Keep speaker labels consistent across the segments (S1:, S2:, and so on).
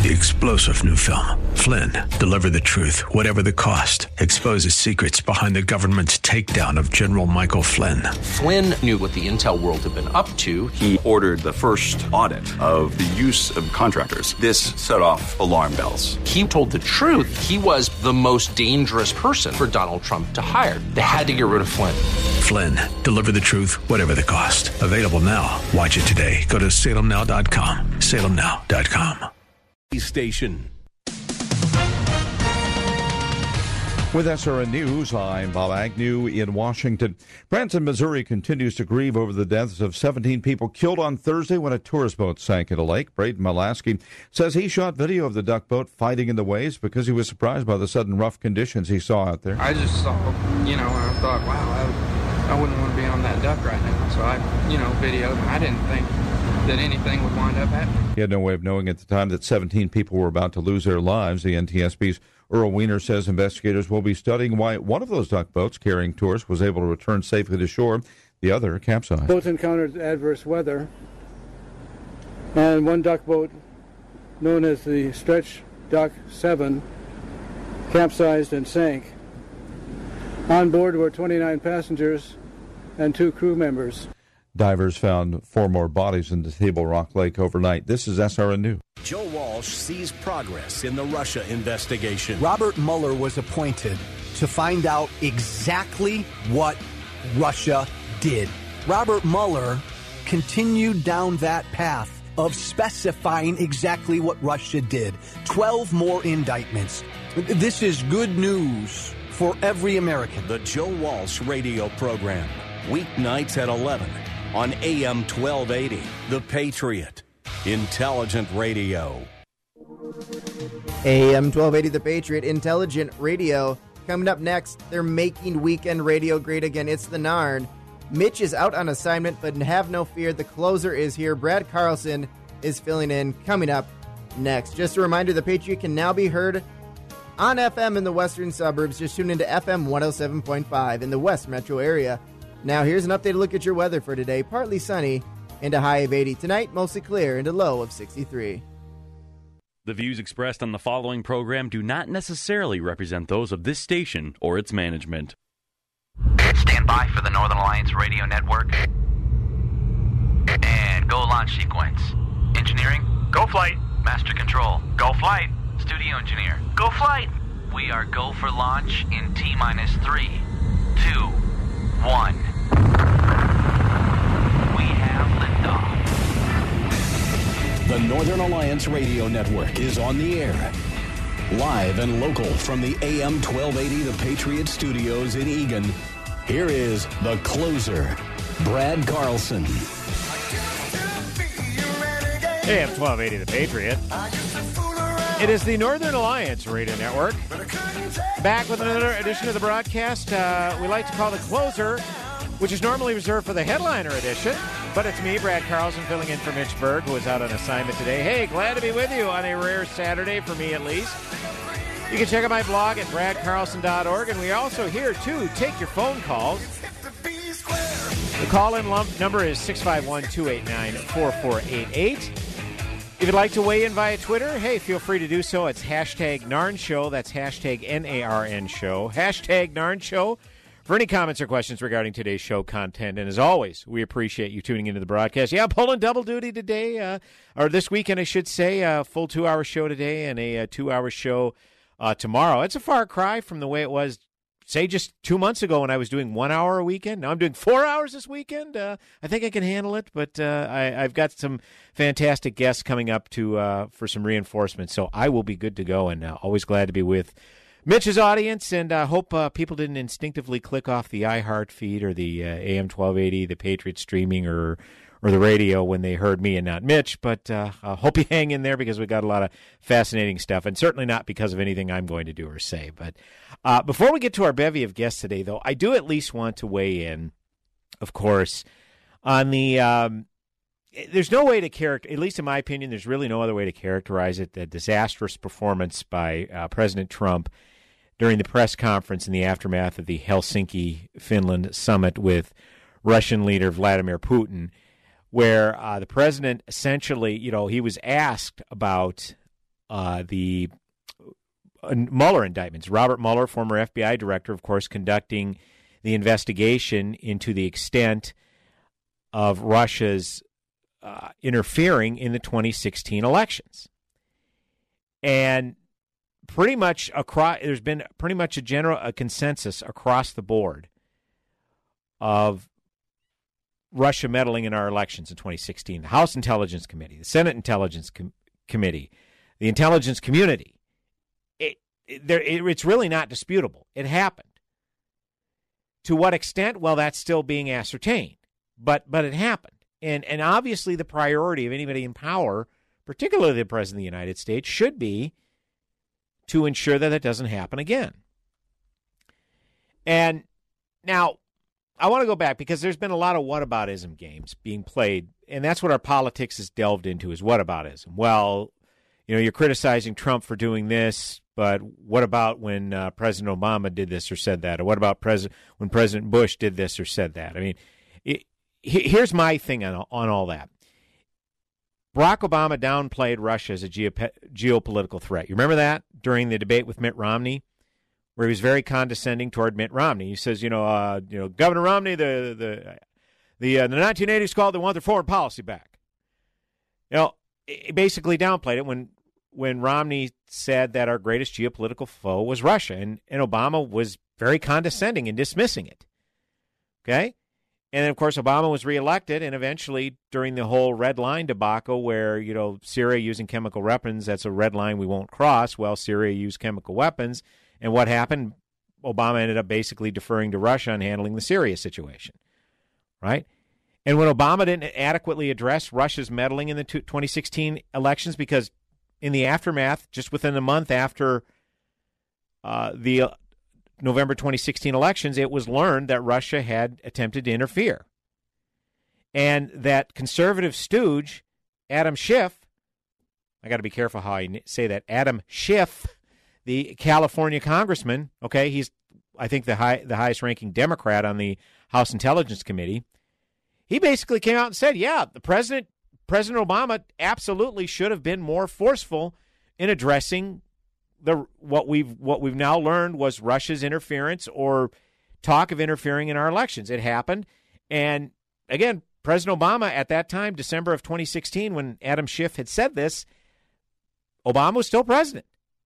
S1: The explosive new film, Flynn, deliver the truth, whatever the cost, exposes secrets behind the government's takedown of General Michael Flynn.
S2: Flynn knew what the intel world had been up to.
S3: He ordered the first audit of the use of contractors. This set off alarm bells.
S2: He told the truth. He was the most dangerous person for Donald Trump to hire. They had to get rid of Flynn.
S1: Flynn, deliver the truth, whatever the cost. Available now. Watch it today. Go to salemnow.com. salemnow.com.
S4: Station.
S5: With SRN News, I'm Bob Agnew in Washington. Branson, Missouri continues to grieve over the deaths of 17 people killed on Thursday when a tourist boat sank in a lake. Braden Malasky says he shot video of the duck boat fighting in the waves because he was surprised by the sudden rough conditions he saw out there.
S6: I just saw, and I thought, wow, I wouldn't want to be on that duck right now. So I, videoed, and I didn't think that anything would wind up happening.
S5: He had no way of knowing at the time that 17 people were about to lose their lives. The NTSB's Earl Weiner says investigators will be studying why one of those duck boats carrying tourists was able to return safely to shore. The other capsized.
S7: Boats encountered adverse weather, and one duck boat, known as the Stretch Duck 7, capsized and sank. On board were 29 passengers and 2 crew members.
S5: Divers found 4 more bodies in the Table Rock Lake overnight. This is SRN News.
S4: Joe Walsh sees progress in the Russia investigation.
S8: Robert Mueller was appointed to find out exactly what Russia did. Robert Mueller continued down that path of specifying exactly what Russia did. 12 more indictments. This is good news for every American.
S4: The Joe Walsh radio program, weeknights at 11 on AM 1280, The Patriot. Intelligent Radio.
S9: AM 1280, The Patriot, Intelligent Radio. Coming up next, they're making weekend radio great again. It's the Narn. Mitch is out on assignment, but have no fear. The closer is here. Brad Carlson is filling in. Coming up next. Just a reminder, The Patriot can now be heard on FM in the western suburbs. Just tune into FM 107.5 in the West Metro area. Now, here's an updated look at your weather for today. Partly sunny and a high of 80. Tonight, mostly clear and a low of 63.
S10: The views expressed on the following program do not necessarily represent those of this station or its management.
S11: Stand by for the Northern Alliance Radio Network. And go launch sequence. Engineering, go flight. Master control, go flight. Studio engineer, go flight. We are go for launch in T-minus 3, 2, 1. We have liftoff.
S4: The Northern Alliance Radio Network is on the air. Live and local from the AM 1280 The Patriot Studios in Eagan. Here is the closer, Brad Carlson.
S12: AM 1280 The Patriot. It is the Northern Alliance Radio Network. Back with another edition of the broadcast we like to call the closer, which is normally reserved for the headliner edition. But it's me, Brad Carlson, filling in for Mitch Berg, who is out on assignment today. Hey, glad to be with you on a rare Saturday, for me at least. You can check out my blog at bradcarlson.org, and we are also here to take your phone calls. The call-in number is 651-289-4488. If you'd like to weigh in via Twitter, hey, feel free to do so. It's hashtag Narn Show. That's hashtag NARN Show. Hashtag Narn Show for any comments or questions regarding today's show content. And as always, we appreciate you tuning into the broadcast. Yeah, pulling double duty today, or this weekend, I should say. A full 2-hour show today and a 2-hour show tomorrow. It's a far cry from the way it was, say, just 2 months ago when I was doing 1 hour a weekend. Now I'm doing 4 hours this weekend. I think I can handle it, but I've got some fantastic guests coming up for some reinforcements, so I will be good to go, and always glad to be with Mitch's audience, and I hope people didn't instinctively click off the iHeart feed or the AM 1280, the Patriot streaming, or the radio when they heard me and not Mitch, but I hope you hang in there because we got a lot of fascinating stuff, and certainly not because of anything I'm going to do or say. But before we get to our bevy of guests today, though, I do at least want to weigh in, of course, on the there's no way to at least in my opinion, there's really no other way to characterize it, the disastrous performance by President Trump during the press conference in the aftermath of the Helsinki, Finland summit with Russian leader Vladimir Putin, where the president essentially, he was asked about the Mueller indictments. Robert Mueller, former FBI director, of course, conducting the investigation into the extent of Russia's interfering in the 2016 elections. And pretty much there's been pretty much a consensus across the board of Russia meddling in our elections in 2016. The House Intelligence Committee, the Senate Intelligence Committee, the intelligence community. It's really not disputable. It happened. To what extent? Well, that's still being ascertained. But it happened. And obviously the priority of anybody in power, particularly the President of the United States, should be to ensure that it doesn't happen again. And now, I want to go back because there's been a lot of whataboutism games being played, and that's what our politics has delved into is whataboutism. Well, you're criticizing Trump for doing this, but what about when President Obama did this or said that? Or what about when President Bush did this or said that? I mean, here's my thing on all that. Barack Obama downplayed Russia as a geopolitical threat. You remember that during the debate with Mitt Romney, where he was very condescending toward Mitt Romney. He says, Governor Romney, the 1980s called, they want their foreign policy back. It basically downplayed it when Romney said that our greatest geopolitical foe was Russia, and Obama was very condescending in dismissing it. Okay? And then, of course, Obama was reelected, and eventually during the whole red line debacle where, Syria using chemical weapons, that's a red line we won't cross. Well, Syria used chemical weapons, and what happened? Obama ended up basically deferring to Russia and handling the Syria situation, right? And when Obama didn't adequately address Russia's meddling in the 2016 elections, because in the aftermath, just within a month after the November 2016 elections, it was learned that Russia had attempted to interfere. And that conservative stooge, Adam Schiff, I got to be careful how I say that, Adam Schiff, the California congressman, okay, he's, I think, the highest ranking Democrat on the House Intelligence Committee. He basically came out and said, yeah, President Obama absolutely should have been more forceful in addressing what we've now learned was Russia's interference or talk of interfering in our elections. It happened. And again, President Obama at that time, December of 2016, when Adam Schiff had said this, Obama was still president.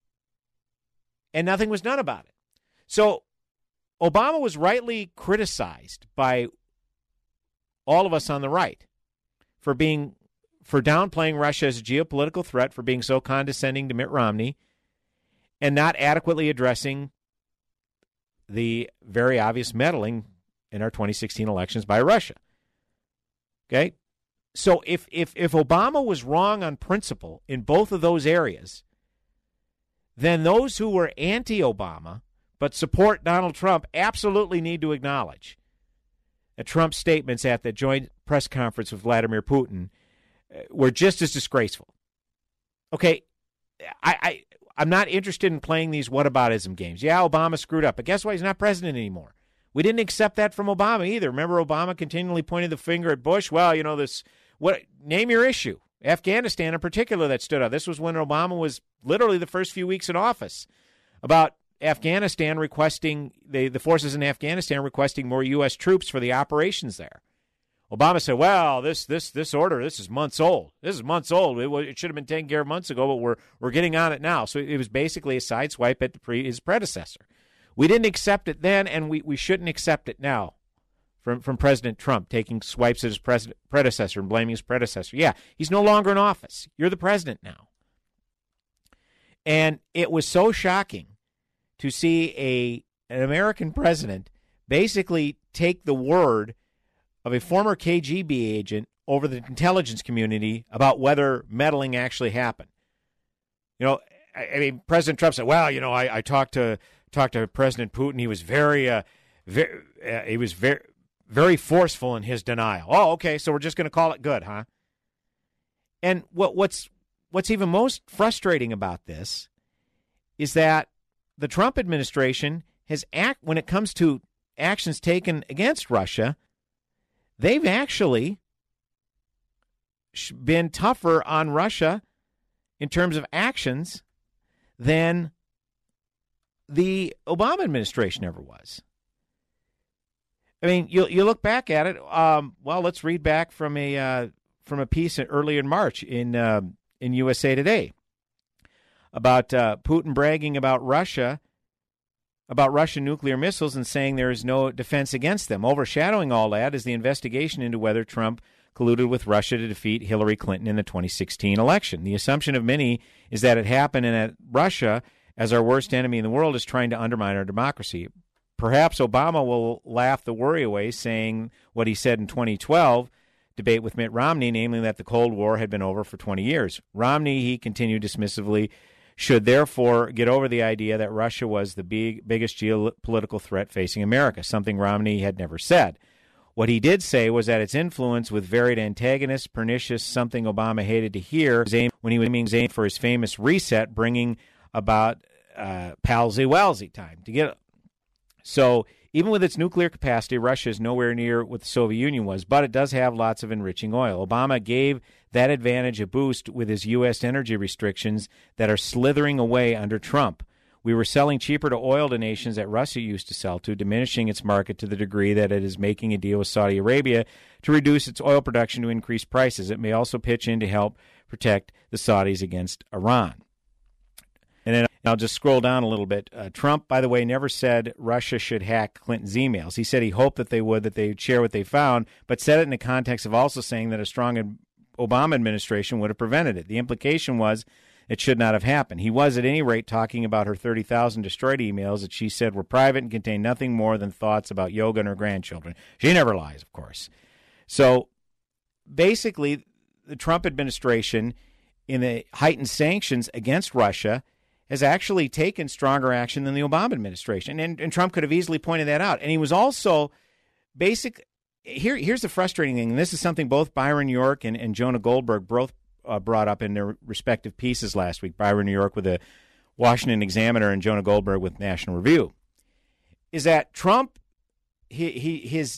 S12: And nothing was done about it. So Obama was rightly criticized by all of us on the right for downplaying Russia as a geopolitical threat, for being so condescending to Mitt Romney, and not adequately addressing the very obvious meddling in our 2016 elections by Russia. Okay? So if Obama was wrong on principle in both of those areas, then those who were anti-Obama but support Donald Trump absolutely need to acknowledge that Trump's statements at the joint press conference with Vladimir Putin were just as disgraceful. Okay, I'm not interested in playing these whataboutism games. Yeah, Obama screwed up, but guess what? He's not president anymore. We didn't accept that from Obama either. Remember, Obama continually pointed the finger at Bush. Well, name your issue. Afghanistan in particular that stood out. This was when Obama was literally the first few weeks in office about Afghanistan requesting, the forces in Afghanistan requesting more U.S. troops for the operations there. Obama said, well, this order, this is months old. This is months old. It should have been taken care of months ago, but we're getting on it now. So it was basically a sideswipe at his predecessor. We didn't accept it then, and we shouldn't accept it now from President Trump, taking swipes at his predecessor and blaming his predecessor. Yeah, he's no longer in office. You're the president now. And it was so shocking to see an American president basically take the word of a former KGB agent over the intelligence community about whether meddling actually happened. I mean, President Trump said, well, I talked to President Putin. He was very forceful in his denial. Oh, okay, so we're just going to call it good, huh? And what's even most frustrating about this is that the Trump administration when it comes to actions taken against Russia, they've actually been tougher on Russia in terms of actions than the Obama administration ever was. I mean, you look back at it. Well, let's read back from a piece earlier in March in USA Today about Putin bragging about Russian nuclear missiles and saying there is no defense against them. Overshadowing all that is the investigation into whether Trump colluded with Russia to defeat Hillary Clinton in the 2016 election. The assumption of many is that it happened and that Russia, as our worst enemy in the world, is trying to undermine our democracy. Perhaps Obama will laugh the worry away, saying what he said in 2012 debate with Mitt Romney, namely that the Cold War had been over for 20 years. Romney, he continued dismissively, should therefore get over the idea that Russia was the biggest geopolitical threat facing America, something Romney had never said. What he did say was that its influence with varied antagonists, pernicious, something Obama hated to hear, when he was aiming for his famous reset, bringing about palsy-walsy time to get. So even with its nuclear capacity, Russia is nowhere near what the Soviet Union was, but it does have lots of enriching oil. Obama gave that advantage a boost with his U.S. energy restrictions that are slithering away under Trump. We were selling cheaper to oil to nations that Russia used to sell to, diminishing its market to the degree that it is making a deal with Saudi Arabia to reduce its oil production to increase prices. It may also pitch in to help protect the Saudis against Iran. And then I'll just scroll down a little bit. Trump, by the way, never said Russia should hack Clinton's emails. He said he hoped that they would share what they found, but said it in the context of also saying that a strong Obama administration would have prevented it. The implication was it should not have happened. He was, at any rate, talking about her 30,000 destroyed emails that she said were private and contained nothing more than thoughts about yoga and her grandchildren. She never lies, of course. So basically, the Trump administration, in the heightened sanctions against Russia, has actually taken stronger action than the Obama administration. And Trump could have easily pointed that out. And he was also here's the frustrating thing, and this is something both Byron York and Jonah Goldberg both brought up in their respective pieces last week, Byron York with the Washington Examiner and Jonah Goldberg with National Review, is that Trump, this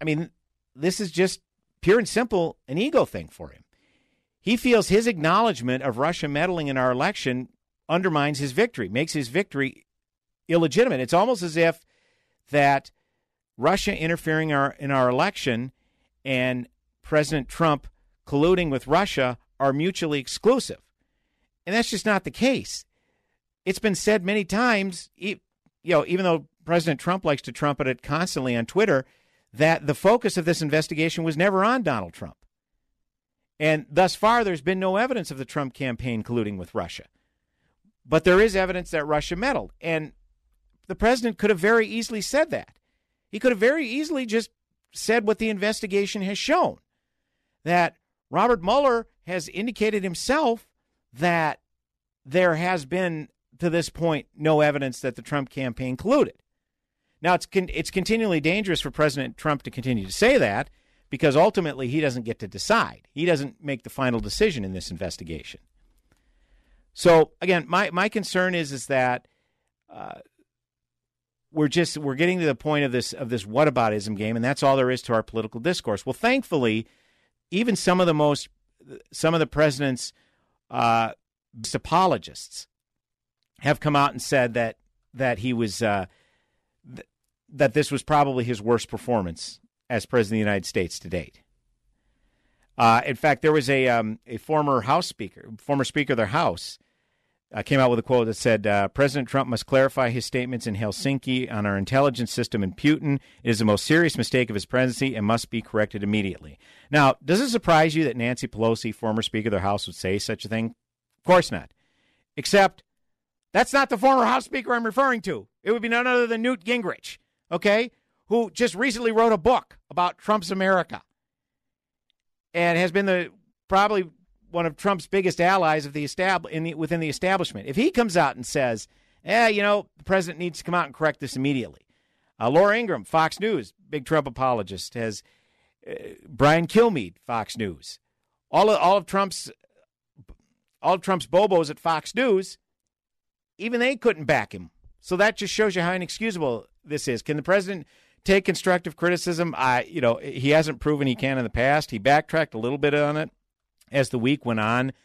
S12: is just pure and simple an ego thing for him. He feels his acknowledgement of Russia meddling in our election undermines his victory, makes his victory illegitimate. It's almost as if that Russia interfering in our election and President Trump colluding with Russia are mutually exclusive. And that's just not the case. It's been said many times, even though President Trump likes to trumpet it constantly on Twitter, that the focus of this investigation was never on Donald Trump. And thus far, there's been no evidence of the Trump campaign colluding with Russia. But there is evidence that Russia meddled. And the president could have very easily said that. He could have very easily just said what the investigation has shown, that Robert Mueller has indicated himself that there has been, to this point, no evidence that the Trump campaign colluded. Now, it's continually dangerous for President Trump to continue to say that because ultimately he doesn't get to decide. He doesn't make the final decision in this investigation. So, again, my concern is that we're getting to the point of this whataboutism game, and that's all there is to our political discourse. Well, thankfully, even some of the president's apologists have come out and said that he was that this was probably his worst performance as president of the United States to date. In fact, there was a former Speaker of the House, came out with a quote that said, President Trump must clarify his statements in Helsinki on our intelligence system in Putin. It is the most serious mistake of his presidency and must be corrected immediately. Now, does it surprise you that Nancy Pelosi, former Speaker of the House, would say such a thing? Of course not. Except that's not the former House Speaker I'm referring to. It would be none other than Newt Gingrich, okay, who just recently wrote a book about Trump's America and has been probably one of Trump's biggest allies of within the establishment. If he comes out and says, the president needs to come out and correct this immediately. Laura Ingraham, Fox News, big Trump apologist, has Brian Kilmeade, Fox News. All of Trump's bobos at Fox News, even they couldn't back him. So that just shows you how inexcusable this is. Can the president take constructive criticism? He hasn't proven he can in the past. He backtracked a little bit on it as the week went on.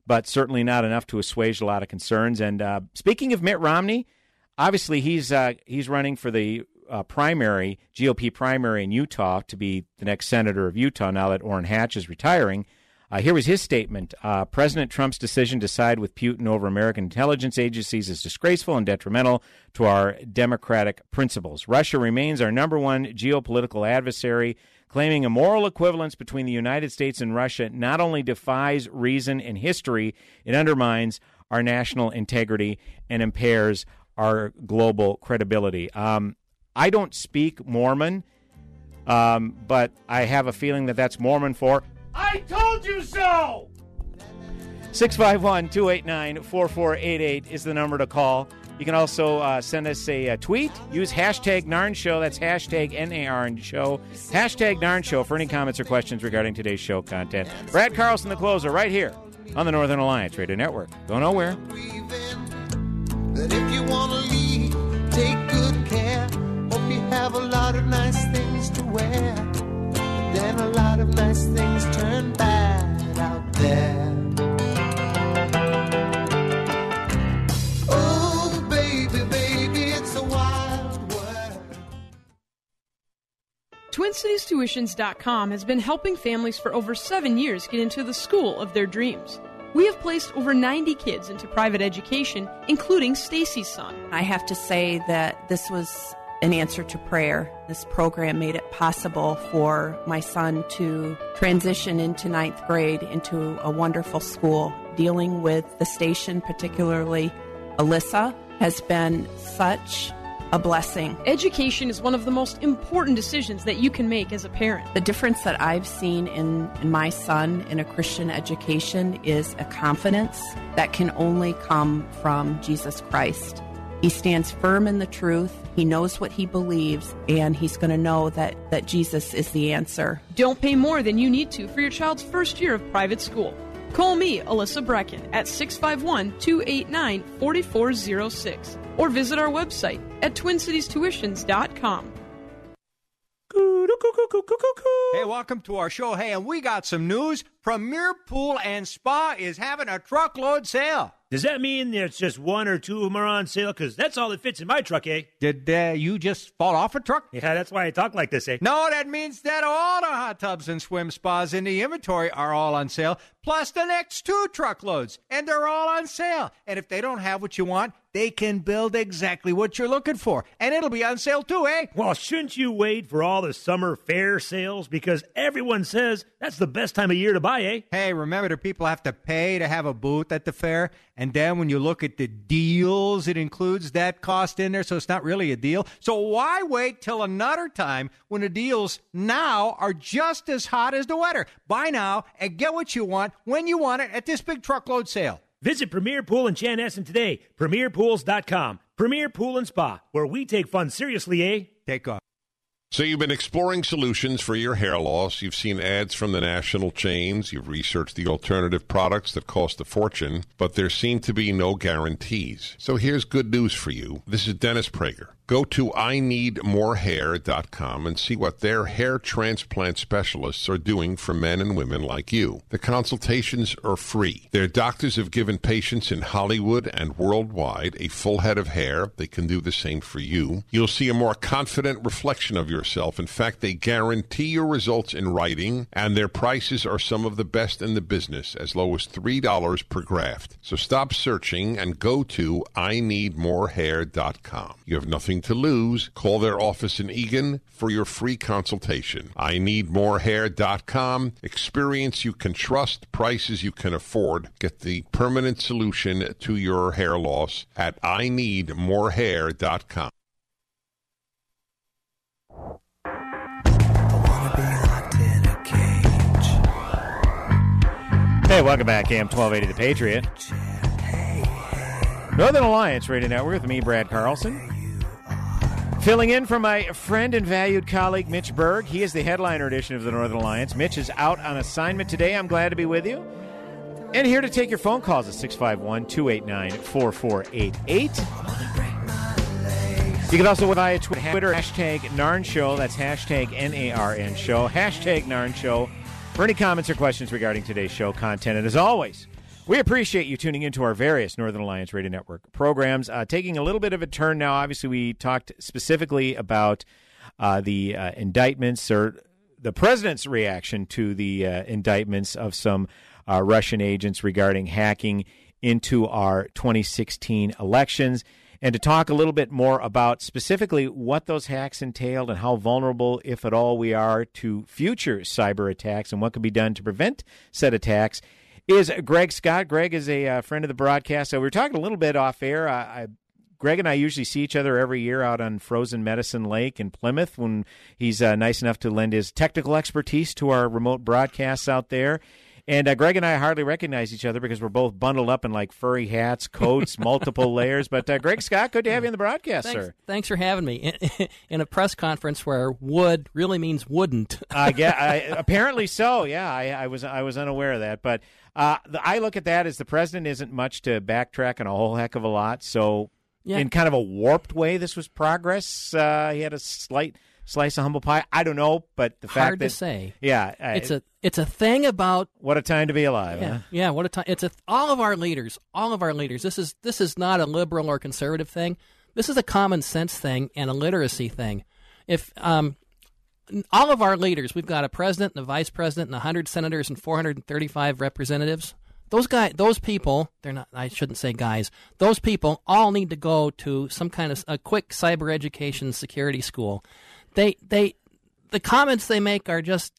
S12: but certainly not enough to assuage a lot of concerns. And speaking of Mitt Romney, obviously he's running for the GOP primary in Utah to be the next senator of Utah now that Orrin Hatch is retiring. Here was his statement. President Trump's decision to side with Putin over American intelligence agencies is disgraceful and detrimental to our democratic principles. Russia remains our number one geopolitical adversary. Claiming a moral equivalence between the United States and Russia not only defies reason and history, it undermines our national integrity and impairs our global credibility. I don't speak Mormon, but I have a feeling that that's Mormon for I told you so! 651-289-4488 is the number to call. You can also send us a tweet. Use hashtag Narn Show. That's hashtag NARN Show. Hashtag Narn Show for any comments or questions regarding today's show content. Brad Carlson, the closer, right here on the Northern Alliance Radio Network. Go nowhere.
S13: That if you want to leave, take good care. Hope you have a lot of nice things to wear. Then a lot of nice things turn bad out there. Oh, baby, baby, it's a wild world.
S14: TwinCitiesTuitions.com has been helping families for over 7 years get into the school of their dreams. We have placed over 90 kids into private education, including Stacy's son.
S15: I have to say that this was an answer to prayer. This program made it possible for my son to transition into 9th grade into a wonderful school. Dealing with the station, particularly Alyssa, has been such a blessing.
S14: Education is one of the most important decisions that you can make as a parent.
S15: The difference that I've seen in my son in a Christian education is a confidence that can only come from Jesus Christ. He stands firm in the truth, he knows what he believes, and he's going to know that Jesus is the answer.
S14: Don't pay more than you need to for your child's first year of private school. Call me, Alyssa Brecken, at 651-289-4406, or visit our website at TwinCitiesTuitions.com.
S16: Hey, welcome to our show. Hey, and we got some news. Premier Pool and Spa is having a truckload sale.
S17: Does that mean there's just one or two of them are on sale? Because that's all that fits in my truck, eh?
S16: Did you just fall off a truck?
S17: Yeah, that's why I talk like this, eh?
S16: No, that means that all the hot tubs and swim spas in the inventory are all on sale, plus the next 2 truckloads, and they're all on sale. And if they don't have what you want, they can build exactly what you're looking for, and it'll be on sale too, eh?
S17: Well, shouldn't you wait for all the summer fair sales? Because everyone says that's the best time of year to buy, eh?
S16: Hey, remember that people have to pay to have a booth at the fair, and then when you look at the deals, it includes that cost in there, so it's not really a deal. So why wait till another time when the deals now are just as hot as the weather? Buy now and get what you want when you want it at this big truckload sale.
S17: Visit Premier Pool in Chanhassen today. PremierPools.com. Premier Pool and Spa, where we take fun seriously, eh?
S16: Take off.
S18: So you've been exploring solutions for your hair loss. You've seen ads from the national chains. You've researched the alternative products that cost a fortune, but there seem to be no guarantees. So here's good news for you. This is Dennis Prager. Go to INeedMoreHair.com and see what their hair transplant specialists are doing for men and women like you. The consultations are free. Their doctors have given patients in Hollywood and worldwide a full head of hair. They can do the same for you. You'll see a more confident reflection of yourself. In fact, they guarantee your results in writing, and their prices are some of the best in the business, as low as $3 per graft. So stop searching and go to INeedMoreHair.com. You have nothing to lose. Call their office in Eagan for your free consultation. INeedMoreHair.com. Experience you can trust, prices you can afford. Get the permanent solution to your hair loss at INeedMoreHair.com.
S12: Hey, welcome back, AM 1280 The Patriot. Northern Alliance Radio Network with me, Brad Carlson. Filling in for my friend and valued colleague, Mitch Berg. He is the headliner edition of the Northern Alliance. Mitch is out on assignment today. I'm glad to be with you. And here to take your phone calls at 651-289-4488. You can also via Twitter, hashtag Narn Show. That's hashtag NARN Show. Hashtag Narn Show for any comments or questions regarding today's show content. And as always, We appreciate you tuning into our various Northern Alliance Radio Network programs. Taking a little bit of a turn now. Obviously, we talked specifically about the indictments, or the president's reaction to the indictments of some Russian agents regarding hacking into our 2016 elections, and to talk a little bit more about specifically what those hacks entailed and how vulnerable, if at all, we are to future cyber attacks and what can be done to prevent said attacks, is Greg Scott. Greg is a friend of the broadcast. So we were talking a little bit off air. Greg and I usually see each other every year out on Frozen Medicine Lake in Plymouth when he's nice enough to lend his technical expertise to our remote broadcasts out there. And Greg and I hardly recognize each other because we're both bundled up in like furry hats, coats, multiple layers. But Greg Scott, good to have you on the broadcast, sir.
S19: Thanks for having me in a press conference where would really means wouldn't.
S12: Apparently so. Yeah, I was unaware of that. But I look at that as the president isn't much to backtrack on a whole heck of a lot. So in kind of a warped way, this was progress. He had a slight slice of humble pie. I don't know, but the fact
S19: hard
S12: that
S19: to say.
S12: Yeah,
S19: it's a thing about
S12: what a time to be alive.
S19: Yeah,
S12: huh?
S19: Yeah, what a time. It's all of our leaders. This is not a liberal or conservative thing. This is a common sense thing and a literacy thing. If all of our leaders, we've got a president and a vice president and 100 senators and 435 representatives. Those people, they're not. I shouldn't say guys. Those people all need to go to some kind of a quick cyber education security school. The comments they make are just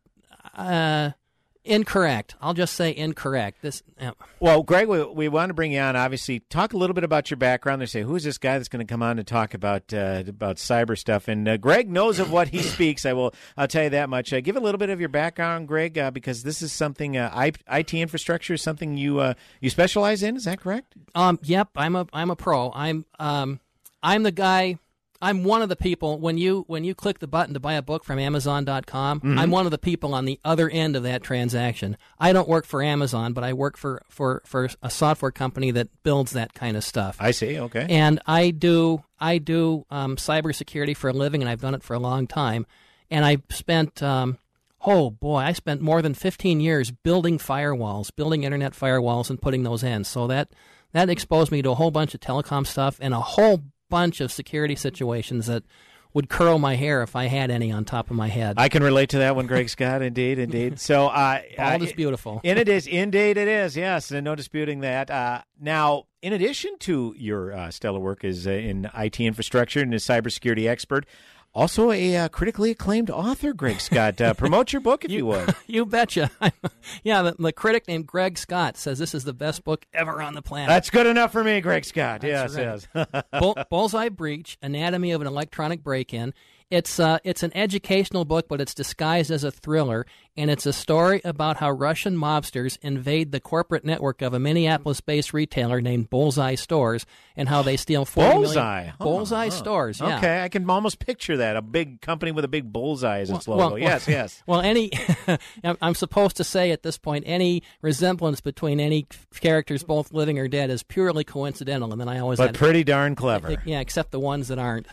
S19: incorrect. I'll just say incorrect.
S12: Well, Greg, we want to bring you on. Obviously, talk a little bit about your background. They say, who's this guy that's going to come on and talk about cyber stuff? And Greg knows of what he speaks. I'll tell you that much. Give a little bit of your background, Greg, because this is something IT infrastructure is something you specialize in. Is that correct?
S19: Yep. I'm a pro. I'm the guy. I'm one of the people, when you click the button to buy a book from Amazon.com,
S12: Mm-hmm.
S19: I'm one of the people on the other end of that transaction. I don't work for Amazon, but I work for a software company that builds that kind of stuff.
S12: I see, okay.
S19: And I do cybersecurity for a living, and I've done it for a long time. And I spent, I spent more than 15 years building firewalls, building internet firewalls and putting those in. So that exposed me to a whole bunch of telecom stuff and a whole bunch of security situations that would curl my hair if I had any on top of my head.
S12: I can relate to that one, Greg Scott. Indeed. So,
S19: bald is beautiful.
S12: And it is. Indeed, it is. Yes, and no disputing that. Now, in addition to your stellar work as in IT infrastructure and a cybersecurity expert, also a critically acclaimed author, Greg Scott. Promote your book if you would.
S19: You betcha. The critic named Greg Scott says this is the best book ever on the planet.
S12: That's good enough for me, Greg Scott.
S19: That's
S12: yes,
S19: right.
S12: yes.
S19: Bullseye Breach, Anatomy of an Electronic Break-In. It's an educational book, but it's disguised as a thriller, and it's a story about how Russian mobsters invade the corporate network of a Minneapolis-based retailer named Bullseye Stores, and how they steal 40 million... Bullseye Stores, yeah.
S12: Okay, I can almost picture that, a big company with a big bullseye as its logo. Yes.
S19: Well, I'm supposed to say at this point, any resemblance between any characters, both living or dead, is purely coincidental, and then I always...
S12: But pretty darn clever.
S19: Yeah, except the ones that aren't.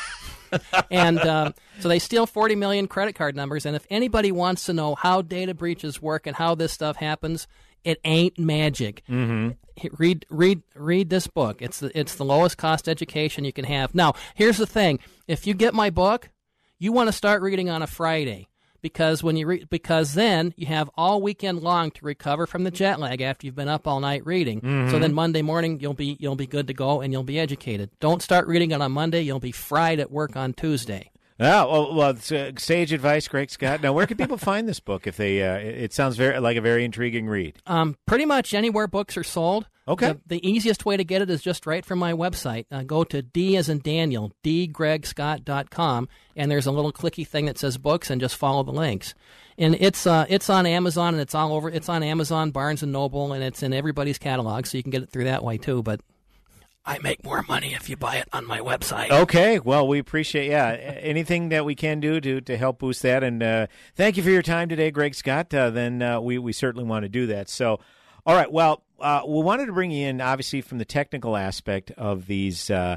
S19: And so they steal 40 million credit card numbers, and if anybody wants to know how data breaches work and how this stuff happens, it ain't magic.
S12: Mm-hmm.
S19: Read this book. It's the lowest cost education you can have. Now, here's the thing: if you get my book, you want to start reading on a Friday. Because then you have all weekend long to recover from the jet lag after you've been up all night reading.
S12: Mm-hmm.
S19: So then Monday morning you'll be good to go and you'll be educated. Don't start reading it on Monday. You'll be fried at work on Tuesday.
S12: Well, it's sage advice, Greg Scott. Now, where can people find this book if they? It sounds like a very intriguing read.
S19: Pretty much anywhere books are sold.
S12: Okay.
S19: The easiest way to get it is just right from my website. Go to D as in Daniel, dgregscott.com, and there's a little clicky thing that says books, and just follow the links. And it's on Amazon, and it's all over. It's on Amazon, Barnes & Noble, and it's in everybody's catalog, so you can get it through that way, too. But I make more money if you buy it on my website.
S12: Okay. Well, we appreciate, anything that we can do to help boost that. And thank you for your time today, Greg Scott. We certainly want to do that. So, all right. Well, we wanted to bring you in, obviously, from the technical aspect of these, the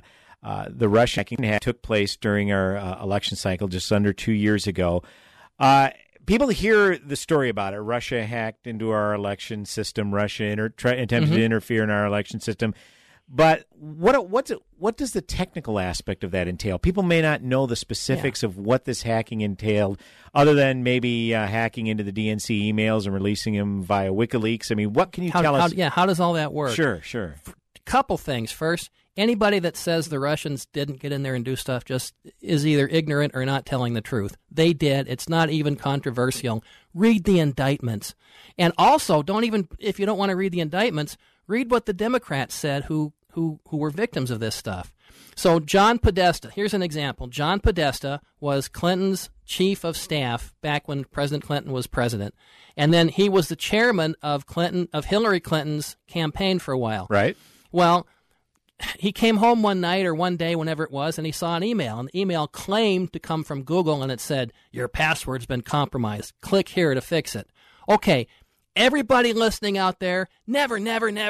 S12: Russian hacking that took place during our election cycle just under 2 years ago. people hear the story about it. Russia hacked into our election system. Russia attempted to interfere in our election system. But what does the technical aspect of that entail? People may not know the specifics of what this hacking entailed, other than maybe hacking into the DNC emails and releasing them via WikiLeaks. I mean, what can you tell us?
S19: How does all that work?
S12: Sure.
S19: Couple things. First, anybody that says the Russians didn't get in there and do stuff just is either ignorant or not telling the truth. They did. It's not even controversial. Read the indictments. And also, if you don't want to read the indictments, read what the Democrats said who were victims of this stuff. So John Podesta, here's an example. John Podesta was Clinton's chief of staff back when President Clinton was president. And then he was the chairman of Hillary Clinton's campaign for a while.
S12: Right.
S19: Well, he came home one night or one day, whenever it was, and he saw an email. And the email claimed to come from Google, and it said, your password's been compromised. Click here to fix it. Okay, everybody listening out there, never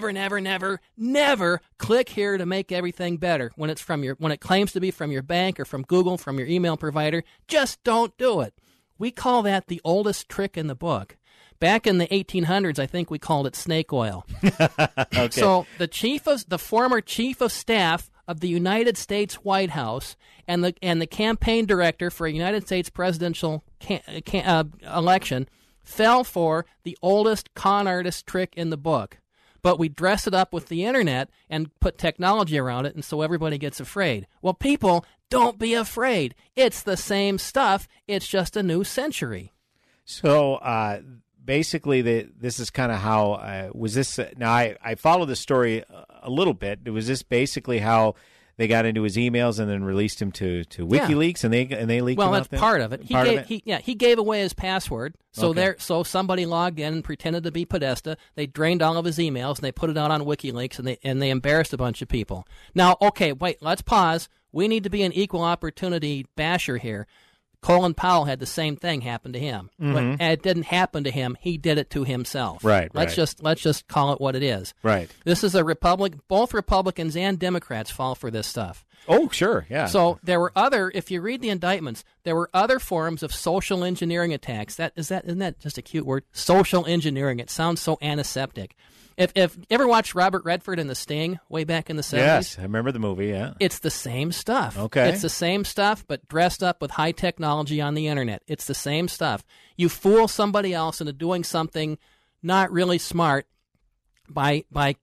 S19: click here to make everything better when it claims to be from your bank or from Google, from your email provider. Just don't do it. We call that the oldest trick in the book. Back in the 1800s, I think we called it snake oil.
S12: Okay.
S19: So the former chief of staff of the United States White House and the campaign director for a United States presidential election fell for the oldest con artist trick in the book. But we dress it up with the internet and put technology around it, and so everybody gets afraid. Well, people, don't be afraid. It's the same stuff. It's just a new century.
S12: So, basically, this is kind of how was this? Now, I follow the story a little bit. Was this basically how they got into his emails and then released him to WikiLeaks, and they leaked?
S19: Well,
S12: him
S19: that's part of it. He gave away his password. So so somebody logged in and pretended to be Podesta. They drained all of his emails and they put it out on WikiLeaks, and they embarrassed a bunch of people. Now, okay, wait, let's pause. We need to be an equal opportunity basher here. Colin Powell had the same thing happen to him. But it didn't happen to him. He did it to himself.
S12: Right.
S19: Let's just call it what it is.
S12: Right.
S19: This is a republic. Both Republicans and Democrats fall for this stuff.
S12: Oh, sure. Yeah.
S19: So there were if you read the indictments, there were other forms of social engineering attacks. Isn't that just a cute word? Social engineering. It sounds so antiseptic. If you ever watched Robert Redford and The Sting way back in the 70s?
S12: Yes, I remember the movie, yeah.
S19: It's the same stuff.
S12: Okay.
S19: It's the same stuff, but dressed up with high technology on the internet. It's the same stuff. You fool somebody else into doing something not really smart by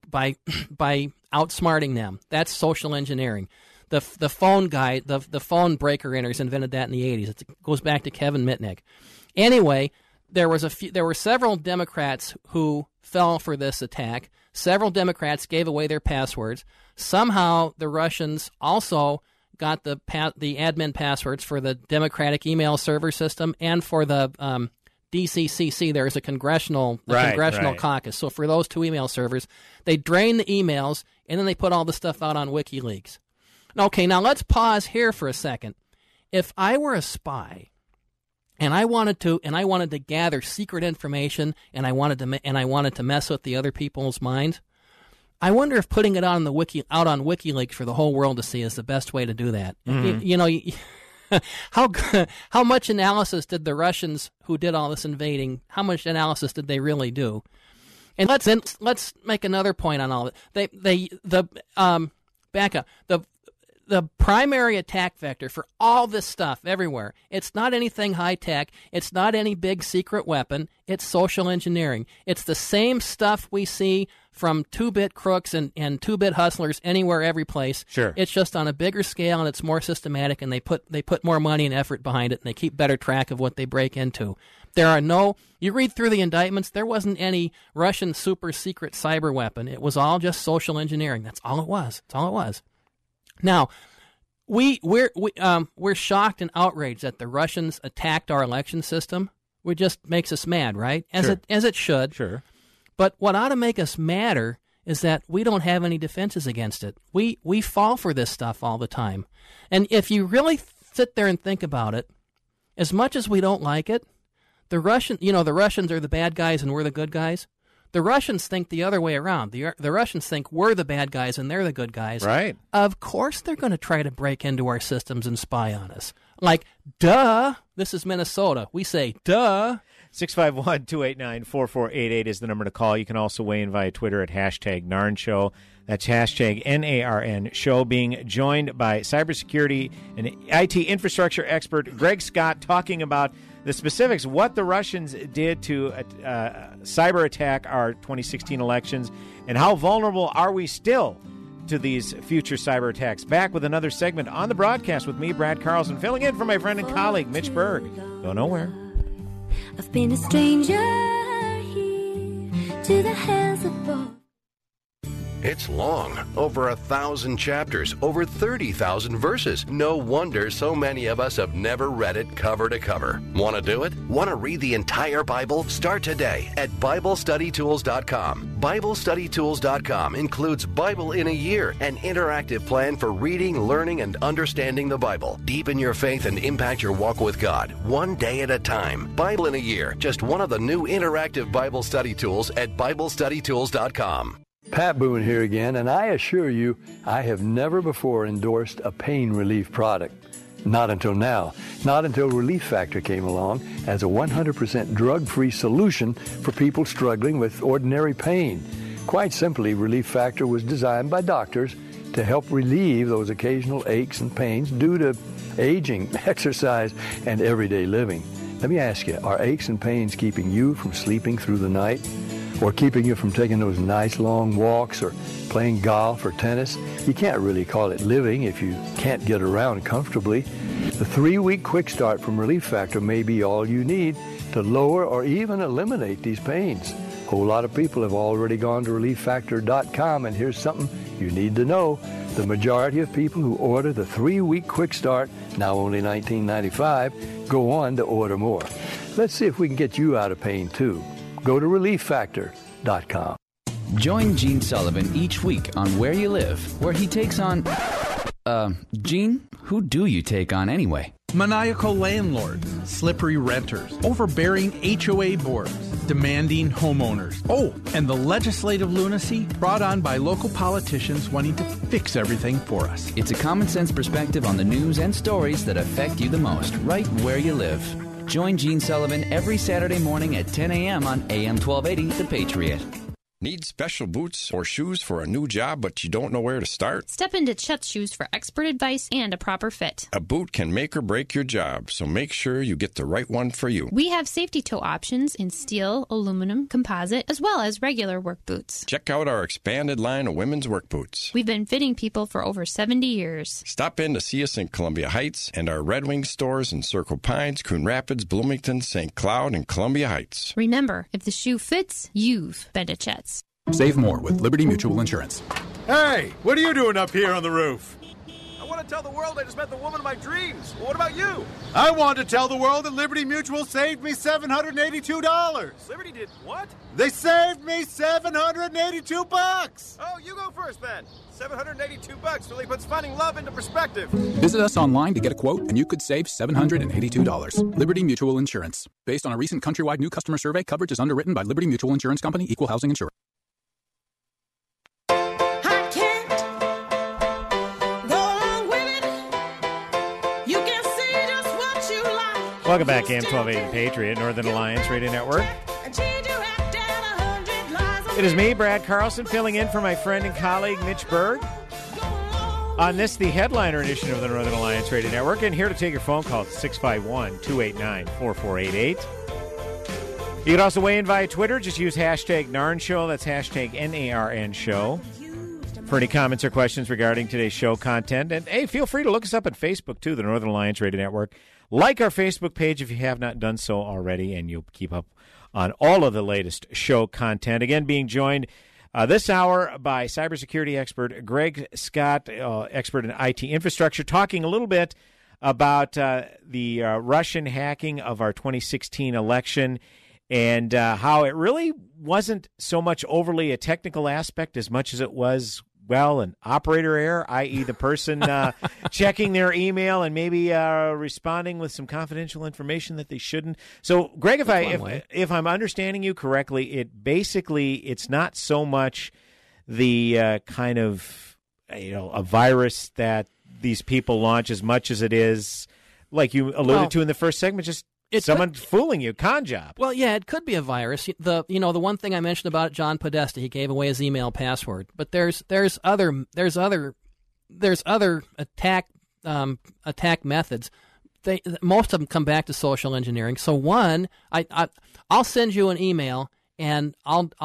S19: outsmarting them. That's social engineering. The phone guy, the phone breaker inners invented that in the 80s. It goes back to Kevin Mitnick. Anyway, there were several Democrats who fell for this attack. Several Democrats gave away their passwords. Somehow the Russians also got the admin passwords for the Democratic email server system and for the DCCC. There's a congressional caucus. So for those two email servers, they drained the emails and then they put all the stuff out on WikiLeaks. Okay, now let's pause here for a second. If I were a spy and I wanted to gather secret information, and I wanted to mess with the other people's minds, I wonder if putting it out on WikiLeaks for the whole world to see is the best way to do that. Mm-hmm. How much analysis did the Russians who did all this invading? How much analysis did they really do? And let's make another point on all of it. Back up. The primary attack vector for all this stuff everywhere, it's not anything high-tech. It's not any big secret weapon. It's social engineering. It's the same stuff we see from 2-bit crooks and 2-bit hustlers anywhere, every place.
S12: Sure.
S19: It's just on a bigger scale, and it's more systematic, and they put more money and effort behind it, and they keep better track of what they break into. You read through the indictments, there wasn't any Russian super-secret cyber weapon. It was all just social engineering. That's all it was. Now, we're shocked and outraged that the Russians attacked our election system. It just makes us mad, right? As it should.
S12: Sure.
S19: But what ought to make us madder is that we don't have any defenses against it. We fall for this stuff all the time. And if you really sit there and think about it, as much as we don't like it, the Russians are the bad guys and we're the good guys. The Russians think the other way around. The Russians think we're the bad guys and they're the good guys.
S12: Right.
S19: Of course they're going to try to break into our systems and spy on us. Like, duh, this is Minnesota. We say, duh.
S12: 651-289-4488 is the number to call. You can also weigh in via Twitter at hashtag Narn Show. That's hashtag NARN Show. Being joined by cybersecurity and IT infrastructure expert Greg Scott, talking about the specifics, what the Russians did to cyber attack our 2016 elections, and how vulnerable are we still to these future cyber attacks. Back with another segment on the broadcast with me, Brad Carlson, filling in for my friend and colleague, Mitch Berg. Go nowhere.
S20: I've been a stranger here to the hands of both.
S21: It's long, over 1,000 chapters, over 30,000 verses. No wonder so many of us have never read it cover to cover. Want to do it? Want to read the entire Bible? Start today at BibleStudyTools.com. BibleStudyTools.com includes Bible in a Year, an interactive plan for reading, learning, and understanding the Bible. Deepen your faith and impact your walk with God, one day at a time. Bible in a Year, just one of the new interactive Bible study tools at BibleStudyTools.com.
S22: Pat Boone here again, and I assure you, I have never before endorsed a pain relief product. Not until now. Not until Relief Factor came along as a 100% drug-free solution for people struggling with ordinary pain. Quite simply, Relief Factor was designed by doctors to help relieve those occasional aches and pains due to aging, exercise, and everyday living. Let me ask you, are aches and pains keeping you from sleeping through the night? Or keeping you from taking those nice long walks or playing golf or tennis? You can't really call it living if you can't get around comfortably. The 3-week quick start from Relief Factor may be all you need to lower or even eliminate these pains. A whole lot of people have already gone to ReliefFactor.com, and here's something you need to know. The majority of people who order the 3-week quick start, now only $19.95, go on to order more. Let's see if we can get you out of pain too. Go to ReliefFactor.com.
S23: Join Gene Sullivan each week on Where You Live, where he takes on... Gene, who do you take on anyway?
S24: Maniacal landlords, slippery renters, overbearing HOA boards, demanding homeowners. Oh, and the legislative lunacy brought on by local politicians wanting to fix everything for us.
S23: It's a common-sense perspective on the news and stories that affect you the most, right where you live. Join Gene Sullivan every Saturday morning at 10 a.m. on AM 1280, The Patriot.
S25: Need special boots or shoes for a new job, but you don't know where to start?
S26: Step into Chet's Shoes for expert advice and a proper fit.
S25: A boot can make or break your job, so make sure you get the right one for you.
S26: We have safety toe options in steel, aluminum, composite, as well as regular work boots.
S25: Check out our expanded line of women's work boots.
S26: We've been fitting people for over 70 years.
S25: Stop in to see us in Columbia Heights and our Red Wing stores in Circle Pines, Coon Rapids, Bloomington, St. Cloud, and Columbia Heights.
S26: Remember, if the shoe fits, you've been to Chet's.
S27: Save more with Liberty Mutual Insurance.
S28: Hey, what are you doing up here on the roof?
S29: I want to tell the world I just met the woman of my dreams. Well, what about you?
S28: I want to tell the world that Liberty Mutual saved me $782.
S29: Liberty did what?
S28: They saved me $782.
S29: Oh, you go first then. $782 really puts finding love into perspective.
S27: Visit us online to get a quote, and you could save $782. Liberty Mutual Insurance. Based on a recent countrywide new customer survey, coverage is underwritten by Liberty Mutual Insurance Company, Equal Housing Insurance.
S12: Welcome back, AM 1280 The Patriot, Northern Alliance Radio Network. It is me, Brad Carlson, filling in for my friend and colleague, Mitch Berg, on this, the headliner edition of the Northern Alliance Radio Network. And here to take your phone calls, 651-289-4488. You can also weigh in via Twitter. Just use hashtag Narn Show. That's hashtag NARN Show. For any comments or questions regarding today's show content. And, hey, feel free to look us up at Facebook, too, the Northern Alliance Radio Network. Like our Facebook page if you have not done so already, and you'll keep up on all of the latest show content. Again, being joined this hour by cybersecurity expert Greg Scott, expert in IT infrastructure, talking a little bit about the Russian hacking of our 2016 election and how it really wasn't so much overly a technical aspect as much as it was, well, an operator error, i.e. the person checking their email and maybe responding with some confidential information that they shouldn't. So, Greg, if I'm understanding you correctly, it's not so much the kind of a virus that these people launch as much as it is like you alluded to in the first segment, just someone fooling you, con job.
S19: Well, yeah, it could be a virus. The one thing I mentioned about John Podesta, he gave away his email password. But there's other attack methods. Most of them come back to social engineering. So one, I'll send you an email, and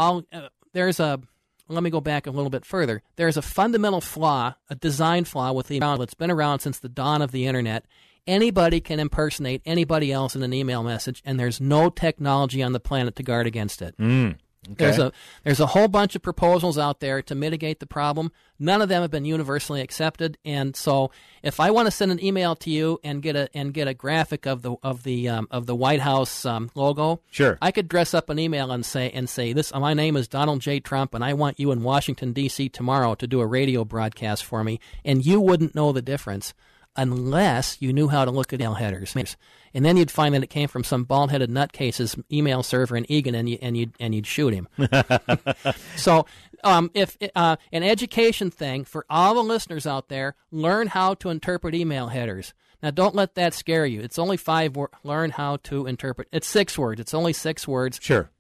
S19: let me go back a little bit further. There's a fundamental flaw, a design flaw with email that's been around since the dawn of the internet. Anybody can impersonate anybody else in an email message, and there's no technology on the planet to guard against it.
S12: Okay.
S19: There's a whole bunch of proposals out there to mitigate the problem. None of them have been universally accepted, and so if I want to send an email to you and get a graphic of the White House logo,
S12: sure,
S19: I could dress up an email and say this. My name is Donald J. Trump, and I want you in Washington D.C. tomorrow to do a radio broadcast for me, and you wouldn't know the difference unless you knew how to look at email headers. And then you'd find that it came from some bald-headed nutcase's email server in Egan, and you'd shoot him. So, if an education thing for all the listeners out there, learn how to interpret email headers. Now, don't let that scare you. It's only 5 words. Learn how to interpret. It's 6 words. It's only 6 words.
S12: Sure.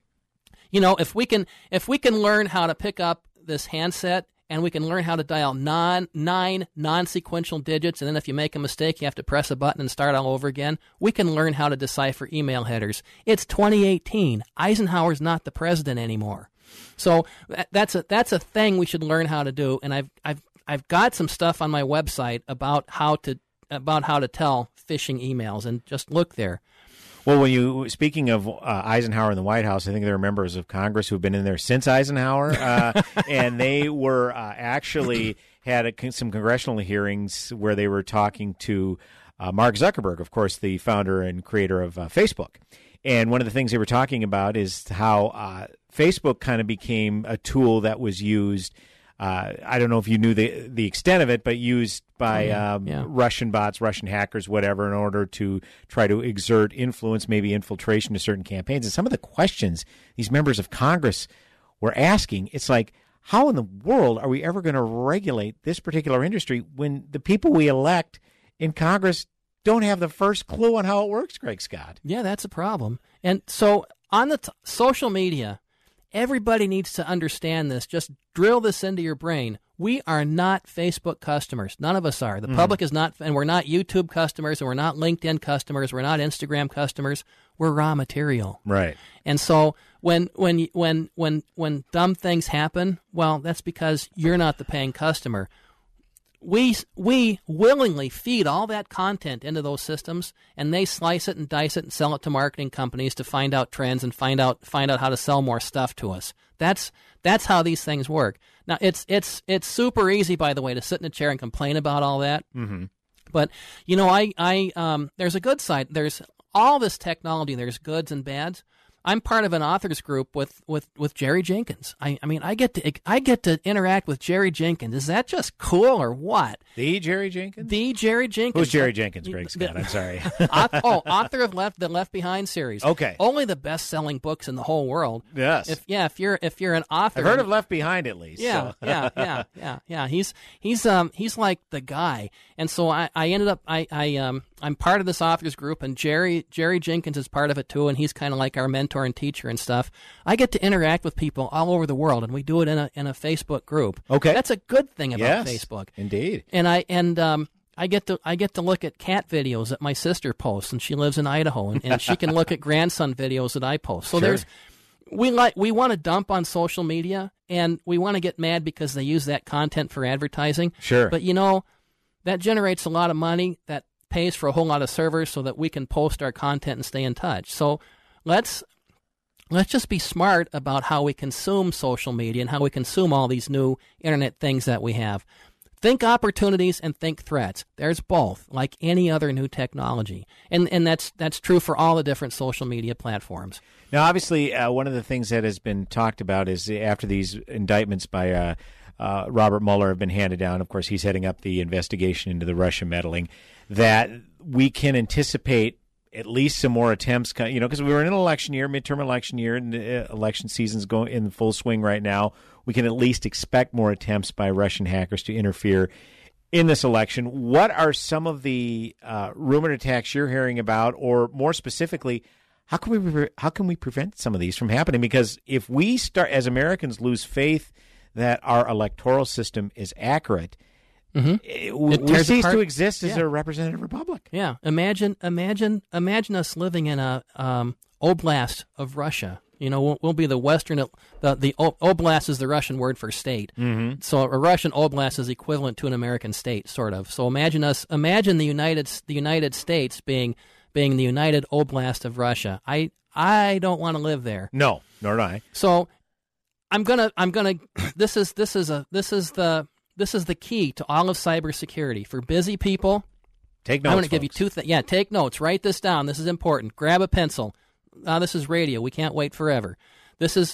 S19: If we can learn how to pick up this handset, and we can learn how to dial 9 non-sequential digits, and then if you make a mistake, you have to press a button and start all over again. We can learn how to decipher email headers. It's 2018. Eisenhower's not the president anymore. So that's a thing we should learn how to do, and I've got some stuff on my website about how to tell phishing emails, and just look there.
S12: Well, speaking of Eisenhower in the White House, I think there are members of Congress who have been in there since Eisenhower, and they were actually had some congressional hearings where they were talking to Mark Zuckerberg, of course, the founder and creator of Facebook. And one of the things they were talking about is how Facebook kind of became a tool that was used. I don't know if you knew the extent of it, but used by Russian bots, Russian hackers, whatever, in order to try to exert influence, maybe infiltration to certain campaigns. And some of the questions these members of Congress were asking, it's like, how in the world are we ever going to regulate this particular industry when the people we elect in Congress don't have the first clue on how it works, Greg Scott?
S19: Yeah, that's a problem. And so on the social media, everybody needs to understand this. Just drill this into your brain. We are not Facebook customers. None of us are. The public is not, and we're not YouTube customers, and we're not LinkedIn customers. We're not Instagram customers. We're raw material.
S12: Right.
S19: And so when dumb things happen, well, that's because you're not the paying customer. We willingly feed all that content into those systems, and they slice it and dice it and sell it to marketing companies to find out trends and find out how to sell more stuff to us. That's how these things work. Now it's super easy, by the way, to sit in a chair and complain about all that.
S12: Mm-hmm.
S19: But I there's a good side. There's all this technology. There's goods and bads. I'm part of an authors group with Jerry Jenkins. I mean, I get to interact with Jerry Jenkins. Is that just cool or what?
S12: The Jerry Jenkins?
S19: The Jerry Jenkins.
S12: Who's Jerry Jenkins, Greg Scott? I'm sorry.
S19: Author of the Left Behind series.
S12: Okay.
S19: Only the best-selling books in the whole world.
S12: Yes.
S19: If you're an author,
S12: I've heard of Left Behind at least.
S19: Yeah,
S12: so.
S19: yeah. He's like the guy, and so I ended up I'm part of this authors group, and Jerry Jenkins is part of it too, and he's kind of like our mentor and teacher and stuff. I get to interact with people all over the world, and we do it in a Facebook group.
S12: Okay,
S19: that's a good thing about Facebook.
S12: Indeed.
S19: And I get to look at cat videos that my sister posts, and she lives in Idaho, and she can look at grandson videos that I post. So
S12: sure.
S19: we want to dump on social media, and we want to get mad because they use that content for advertising.
S12: Sure.
S19: But that generates a lot of money that pays for a whole lot of servers so that we can post our content and stay in touch. So let's just be smart about how we consume social media and how we consume all these new internet things that we have. Think opportunities and think threats. There's both, like any other new technology. And that's true for all the different social media platforms.
S12: Now, obviously, one of the things that has been talked about is after these indictments by Robert Mueller have been handed down, of course, he's heading up the investigation into the Russia meddling, that we can anticipate at least some more attempts, because we were in an election year, midterm election year, and election season's going in full swing right now. We can at least expect more attempts by Russian hackers to interfere in this election. What are some of the rumored attacks you're hearing about, or more specifically, how can we prevent some of these from happening? Because if we start, as Americans, lose faith that our electoral system is accurate, we cease to exist as a representative republic.
S19: Yeah, imagine us living in a oblast of Russia. We'll be the Western. The oblast is the Russian word for state.
S12: Mm-hmm.
S19: So a Russian oblast is equivalent to an American state, sort of. So imagine the United States being the United Oblast of Russia. I don't want to live there.
S12: No, nor do I.
S19: So I'm gonna. This is the key to all of cybersecurity for busy people.
S12: Take notes.
S19: I'm going to give you two things. Yeah, take notes. Write this down. This is important. Grab a pencil. This is radio. We can't wait forever. This is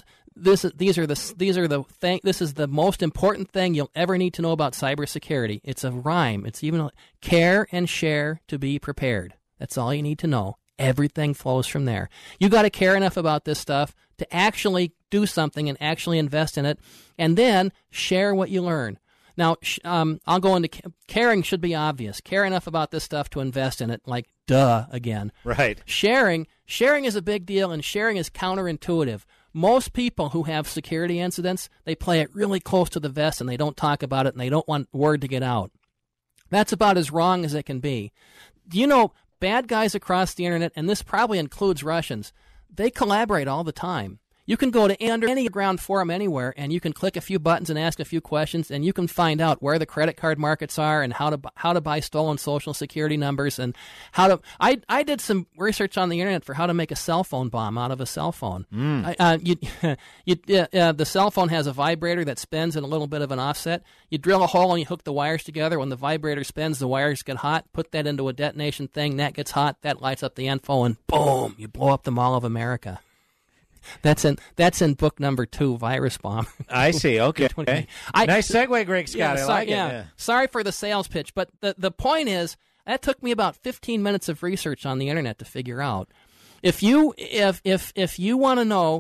S19: the most important thing you'll ever need to know about cybersecurity. It's a rhyme. It's even care and share to be prepared. That's all you need to know. Everything flows from there. You got to care enough about this stuff to actually do something and actually invest in it, and then share what you learn. Now, I'll go into caring should be obvious. Care enough about this stuff to invest in it, like duh again.
S12: Right.
S19: Sharing is a big deal, and sharing is counterintuitive. Most people who have security incidents, they play it really close to the vest, and they don't talk about it, and they don't want word to get out. That's about as wrong as it can be. You know, bad guys across the internet, and this probably includes Russians, they collaborate all the time. You can go to any underground forum anywhere, and you can click a few buttons and ask a few questions, and you can find out where the credit card markets are and how to buy stolen Social Security numbers and how to. I did some research on the internet for how to make a cell phone bomb out of a cell phone. The cell phone has a vibrator that spins in a little bit of an offset. You drill a hole and you hook the wires together. When the vibrator spins, the wires get hot. Put that into a detonation thing. That gets hot. That lights up the info, and boom, you blow up the Mall of America. That's in book number 2, Virus Bomb.
S12: I see. Okay. Nice segue, Greg Scott. I like it. Yeah.
S19: Sorry for the sales pitch, but the point is that took me about 15 minutes of research on the internet to figure out. If you want to know,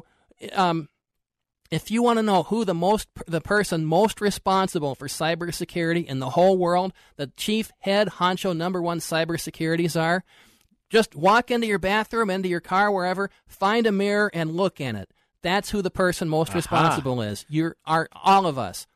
S19: who the person most responsible for cybersecurity in the whole world, the chief head honcho number 1 cybersecurities are. Just walk into your bathroom, into your car, wherever, find a mirror and look in it. That's who the person most responsible is. Are all of us.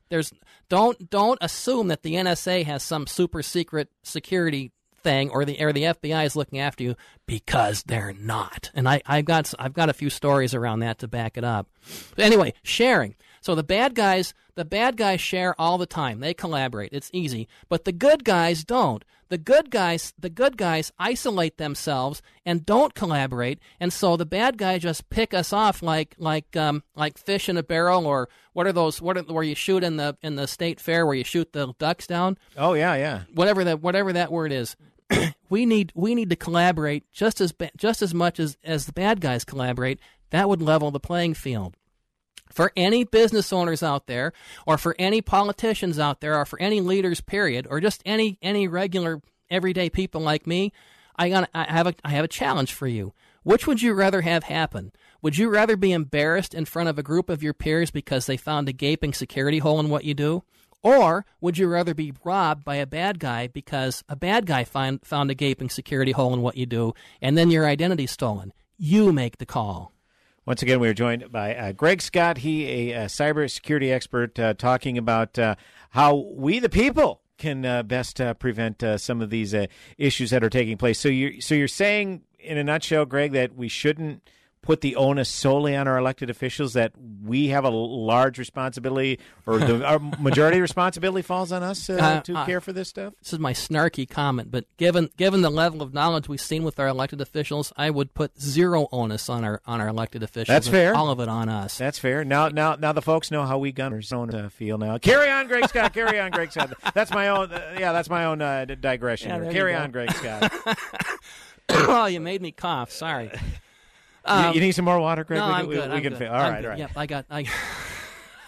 S19: Don't assume that the NSA has some super secret security thing or the FBI is looking after you, because they're not. And I've got a few stories around that to back it up. But anyway, sharing. So the bad guys share all the time. They collaborate. It's easy. But the good guys don't. The good guys isolate themselves and don't collaborate, and so the bad guys just pick us off like fish in a barrel, or what are those? Where you shoot in the state fair where you shoot the ducks down?
S12: Oh yeah.
S19: Whatever that word is. we need to collaborate just as much as the bad guys collaborate. That would level the playing field. For any business owners out there, or for any politicians out there, or for any leaders, period, or just any regular everyday people like me, I have a challenge for you. Which would you rather have happen? Would you rather be embarrassed in front of a group of your peers because they found a gaping security hole in what you do? Or would you rather be robbed by a bad guy because a bad guy found a gaping security hole in what you do, and then your identity's stolen? You make the call.
S12: Once again, we are joined by Greg Scott. He, a cybersecurity expert, talking about how we, the people, can best prevent some of these issues that are taking place. So you're saying, in a nutshell, Greg, that we shouldn't put the onus solely on our elected officials, that we have a large responsibility, or our majority responsibility falls on us to care for this stuff?
S19: This is my snarky comment, but given the level of knowledge we've seen with our elected officials, I would put zero onus on our elected officials.
S12: That's fair.
S19: All of it on us.
S12: That's fair. Now the folks know how we gunners feel now. Carry on, Greg Scott. Carry on, Greg Scott. That's my own. That's my own digression.
S19: Yeah,
S12: Carry on, Greg Scott.
S19: Oh, you made me cough. Sorry.
S12: You need some more water, Greg?
S19: No, I'm good.
S12: We can
S19: good.
S12: All right.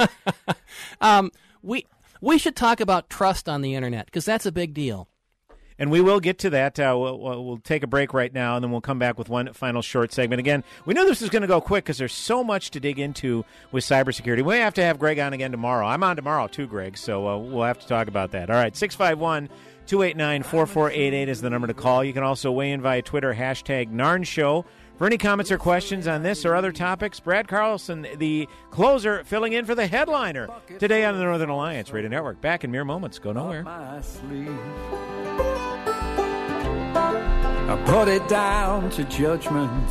S19: Yep, we should talk about trust on the internet, because that's a big deal.
S12: And we will get to that. We'll take a break right now, and then we'll come back with one final short segment. Again, we know this is going to go quick because there's so much to dig into with cybersecurity. We may have to have Greg on again tomorrow. I'm on tomorrow too, Greg, so we'll have to talk about that. All right, 651-289-4488 is the number to call. You can also weigh in via Twitter, #NarnShow. Show. For any comments or questions on this or other topics, Brad Carlson, the closer, filling in for the headliner today on the Northern Alliance Radio Network. Back in mere moments. Go nowhere.
S1: I put it down to judgment.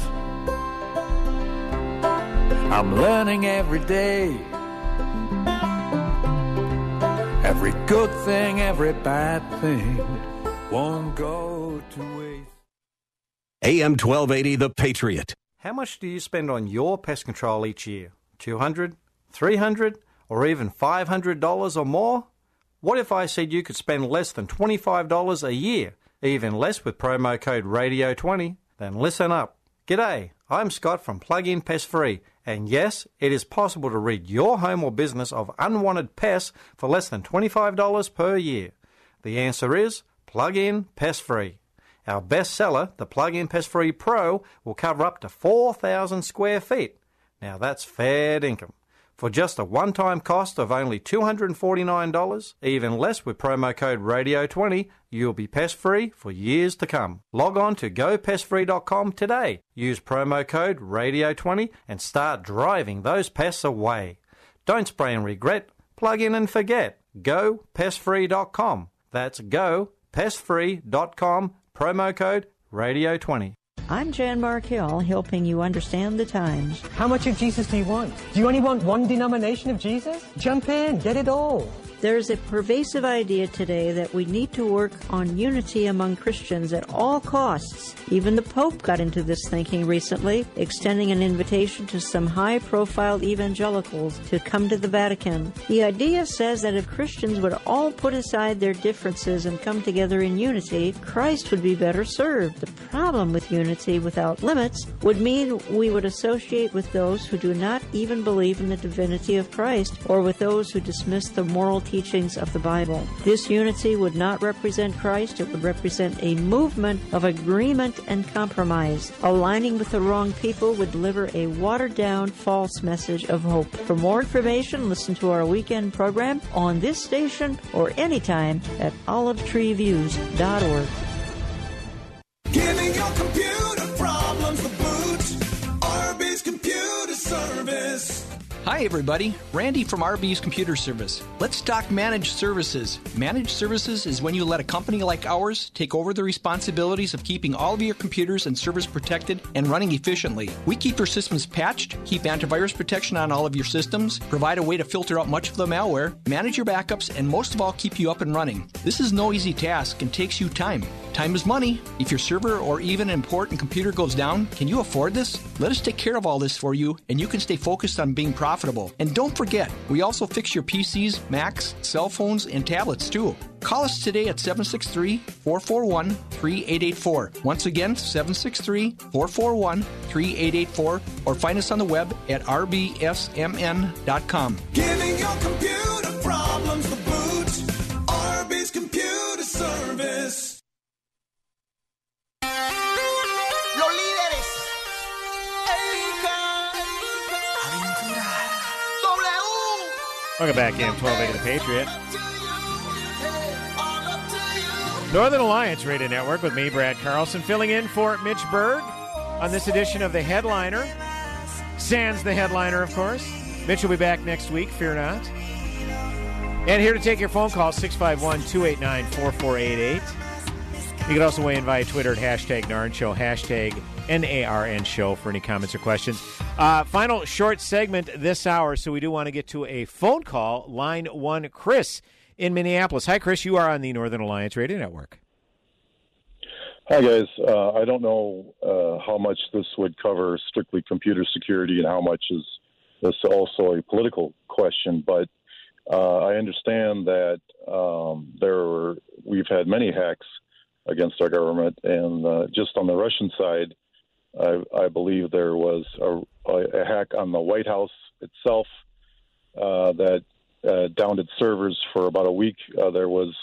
S1: I'm learning every day. Every good thing, every bad thing won't go to waste.
S4: AM 1280, The Patriot.
S2: How much do you spend on your pest control each year? $200, $300, or even $500 or more? What if I said you could spend less than $25 a year, even less with promo code RADIO20? Then listen up. G'day, I'm Scott from Plug-in Pest Free, and yes, it is possible to rid your home or business of unwanted pests for less than $25 per year. The answer is Plug-in Pest Free. Our best seller, the Plug-in Pest Free Pro, will cover up to 4,000 square feet. Now that's fair income. For just a one-time cost of only $249, even less with promo code RADIO20, you'll be pest-free for years to come. Log on to gopestfree.com today. Use promo code RADIO20 and start driving those pests away. Don't spray and regret. Plug in and forget. Gopestfree.com. That's gopestfree.com. Promo code RADIO20.
S3: I'm Jan Markell, helping you understand the times.
S5: How much of Jesus do you want? Do you only want one denomination of Jesus? Jump in, get it all.
S3: There's a pervasive idea today that we need to work on unity among Christians at all costs. Even the Pope got into this thinking recently, extending an invitation to some high-profile evangelicals to come to the Vatican. The idea says that if Christians would all put aside their differences and come together in unity, Christ would be better served. The problem with unity without limits would mean we would associate with those who do not even believe in the divinity of Christ, or with those who dismiss the moral teachings of the Bible. This unity would not represent Christ. It would represent a movement of agreement and compromise. Aligning with the wrong people would deliver a watered-down, false message of hope. For more information, listen to our weekend program on this station or anytime at olivetreeviews.org.
S13: Giving your computer problems the boot. Arby's Computer Service.
S6: Hi, everybody. Randy from RB's Computer Service. Let's talk managed services. Managed services is when you let a company like ours take over the responsibilities of keeping all of your computers and servers protected and running efficiently. We keep your systems patched, keep antivirus protection on all of your systems, provide a way to filter out much of the malware, manage your backups, and most of all, keep you up and running. This is no easy task and takes you time. Time is money. If your server or even an important computer goes down, can you afford this? Let us take care of all this for you, and you can stay focused on being profitable. And don't forget, we also fix your PCs, Macs, cell phones, and tablets too. Call us today at 763-441-3884. Once again, 763-441-3884, or find us on the web at rbsmn.com.
S13: Giving your computer problems the boot. Arby's Computer Service. Los líderes. Aventura. W.
S12: Welcome back, AM 1280 The Patriot. Northern Alliance Radio Network with me, Brad Carlson, filling in for Mitch Berg on this edition of The Headliner. Sans the Headliner, of course. Mitch will be back next week, fear not. And here to take your phone call, 651-289-4488. You can also weigh in via Twitter at #NarnShow, #NARN Show for any comments or questions. Final short segment this hour, so we do want to get to a phone call. Line 1, Chris in Minneapolis. Hi, Chris. You are on the Northern Alliance Radio Network.
S7: Hi, guys. I don't know how much this would cover strictly computer security and how much is this also a political question, but I understand that we've had many hacks against our government, and just on the Russian side, I believe there was a hack on the White House itself that downed its servers for about a week. There was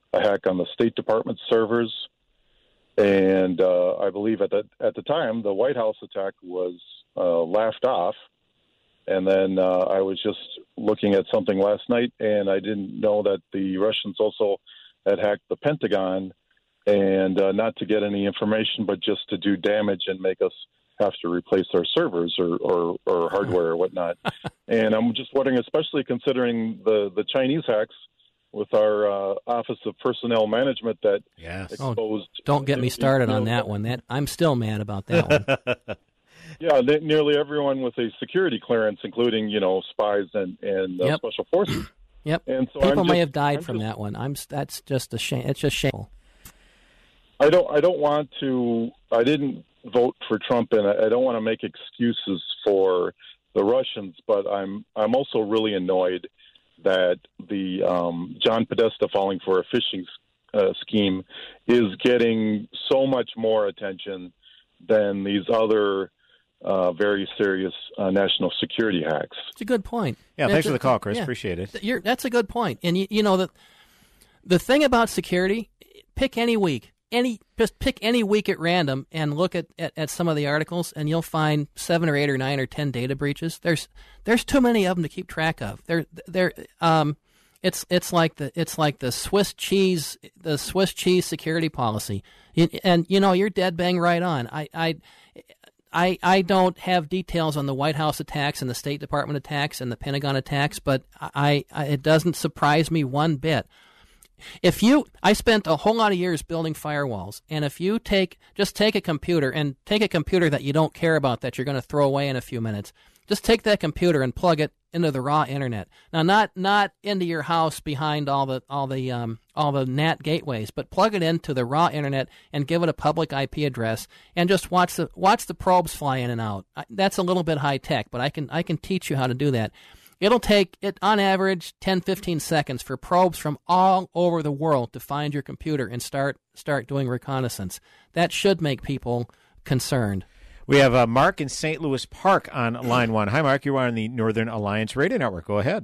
S7: a hack on the State Department servers. And I believe at the time, the White House attack was laughed off. And then I was just looking at something last night, and I didn't know that the Russians also had hacked the Pentagon, and not to get any information, but just to do damage and make us have to replace our servers or hardware or whatnot. And I'm just wondering, especially considering the Chinese hacks with our Office of Personnel Management that exposed.
S19: Don't get me started on that one. I'm still mad about that one.
S7: Yeah, nearly everyone with a security clearance, including spies and special forces.
S19: Yep.
S7: And so
S19: people may have died from that one. That's just a shame. It's just shameful.
S7: I don't want to. I didn't vote for Trump, and I don't want to make excuses for the Russians. But I'm also really annoyed that the John Podesta falling for a phishing scheme is getting so much more attention than these other very serious national security hacks.
S19: It's a good point.
S12: Yeah, thanks for the call, Chris. Appreciate it.
S19: That's a good point. And the thing about security, pick any week. Just pick any week at random and look at some of the articles, and you'll find 7 or 8 or 9 or 10 data breaches. There's too many of them to keep track of. It's like the Swiss cheese security policy, and you're dead bang right on. I don't have details on the White House attacks and the State Department attacks and the Pentagon attacks, but it doesn't surprise me one bit. I spent a whole lot of years building firewalls, and if you take a computer that you don't care about, that you're going to throw away in a few minutes, just take that computer and plug it into the raw internet. Now, not into your house behind all the NAT gateways, but plug it into the raw internet and give it a public IP address, and just watch the probes fly in and out. That's a little bit high tech, but I can teach you how to do that. It'll take, on average, 10, 15 seconds for probes from all over the world to find your computer and start doing reconnaissance. That should make people concerned.
S12: We have Mark in St. Louis Park on line 1. Hi, Mark. You are on the Northern Alliance Radio Network. Go ahead.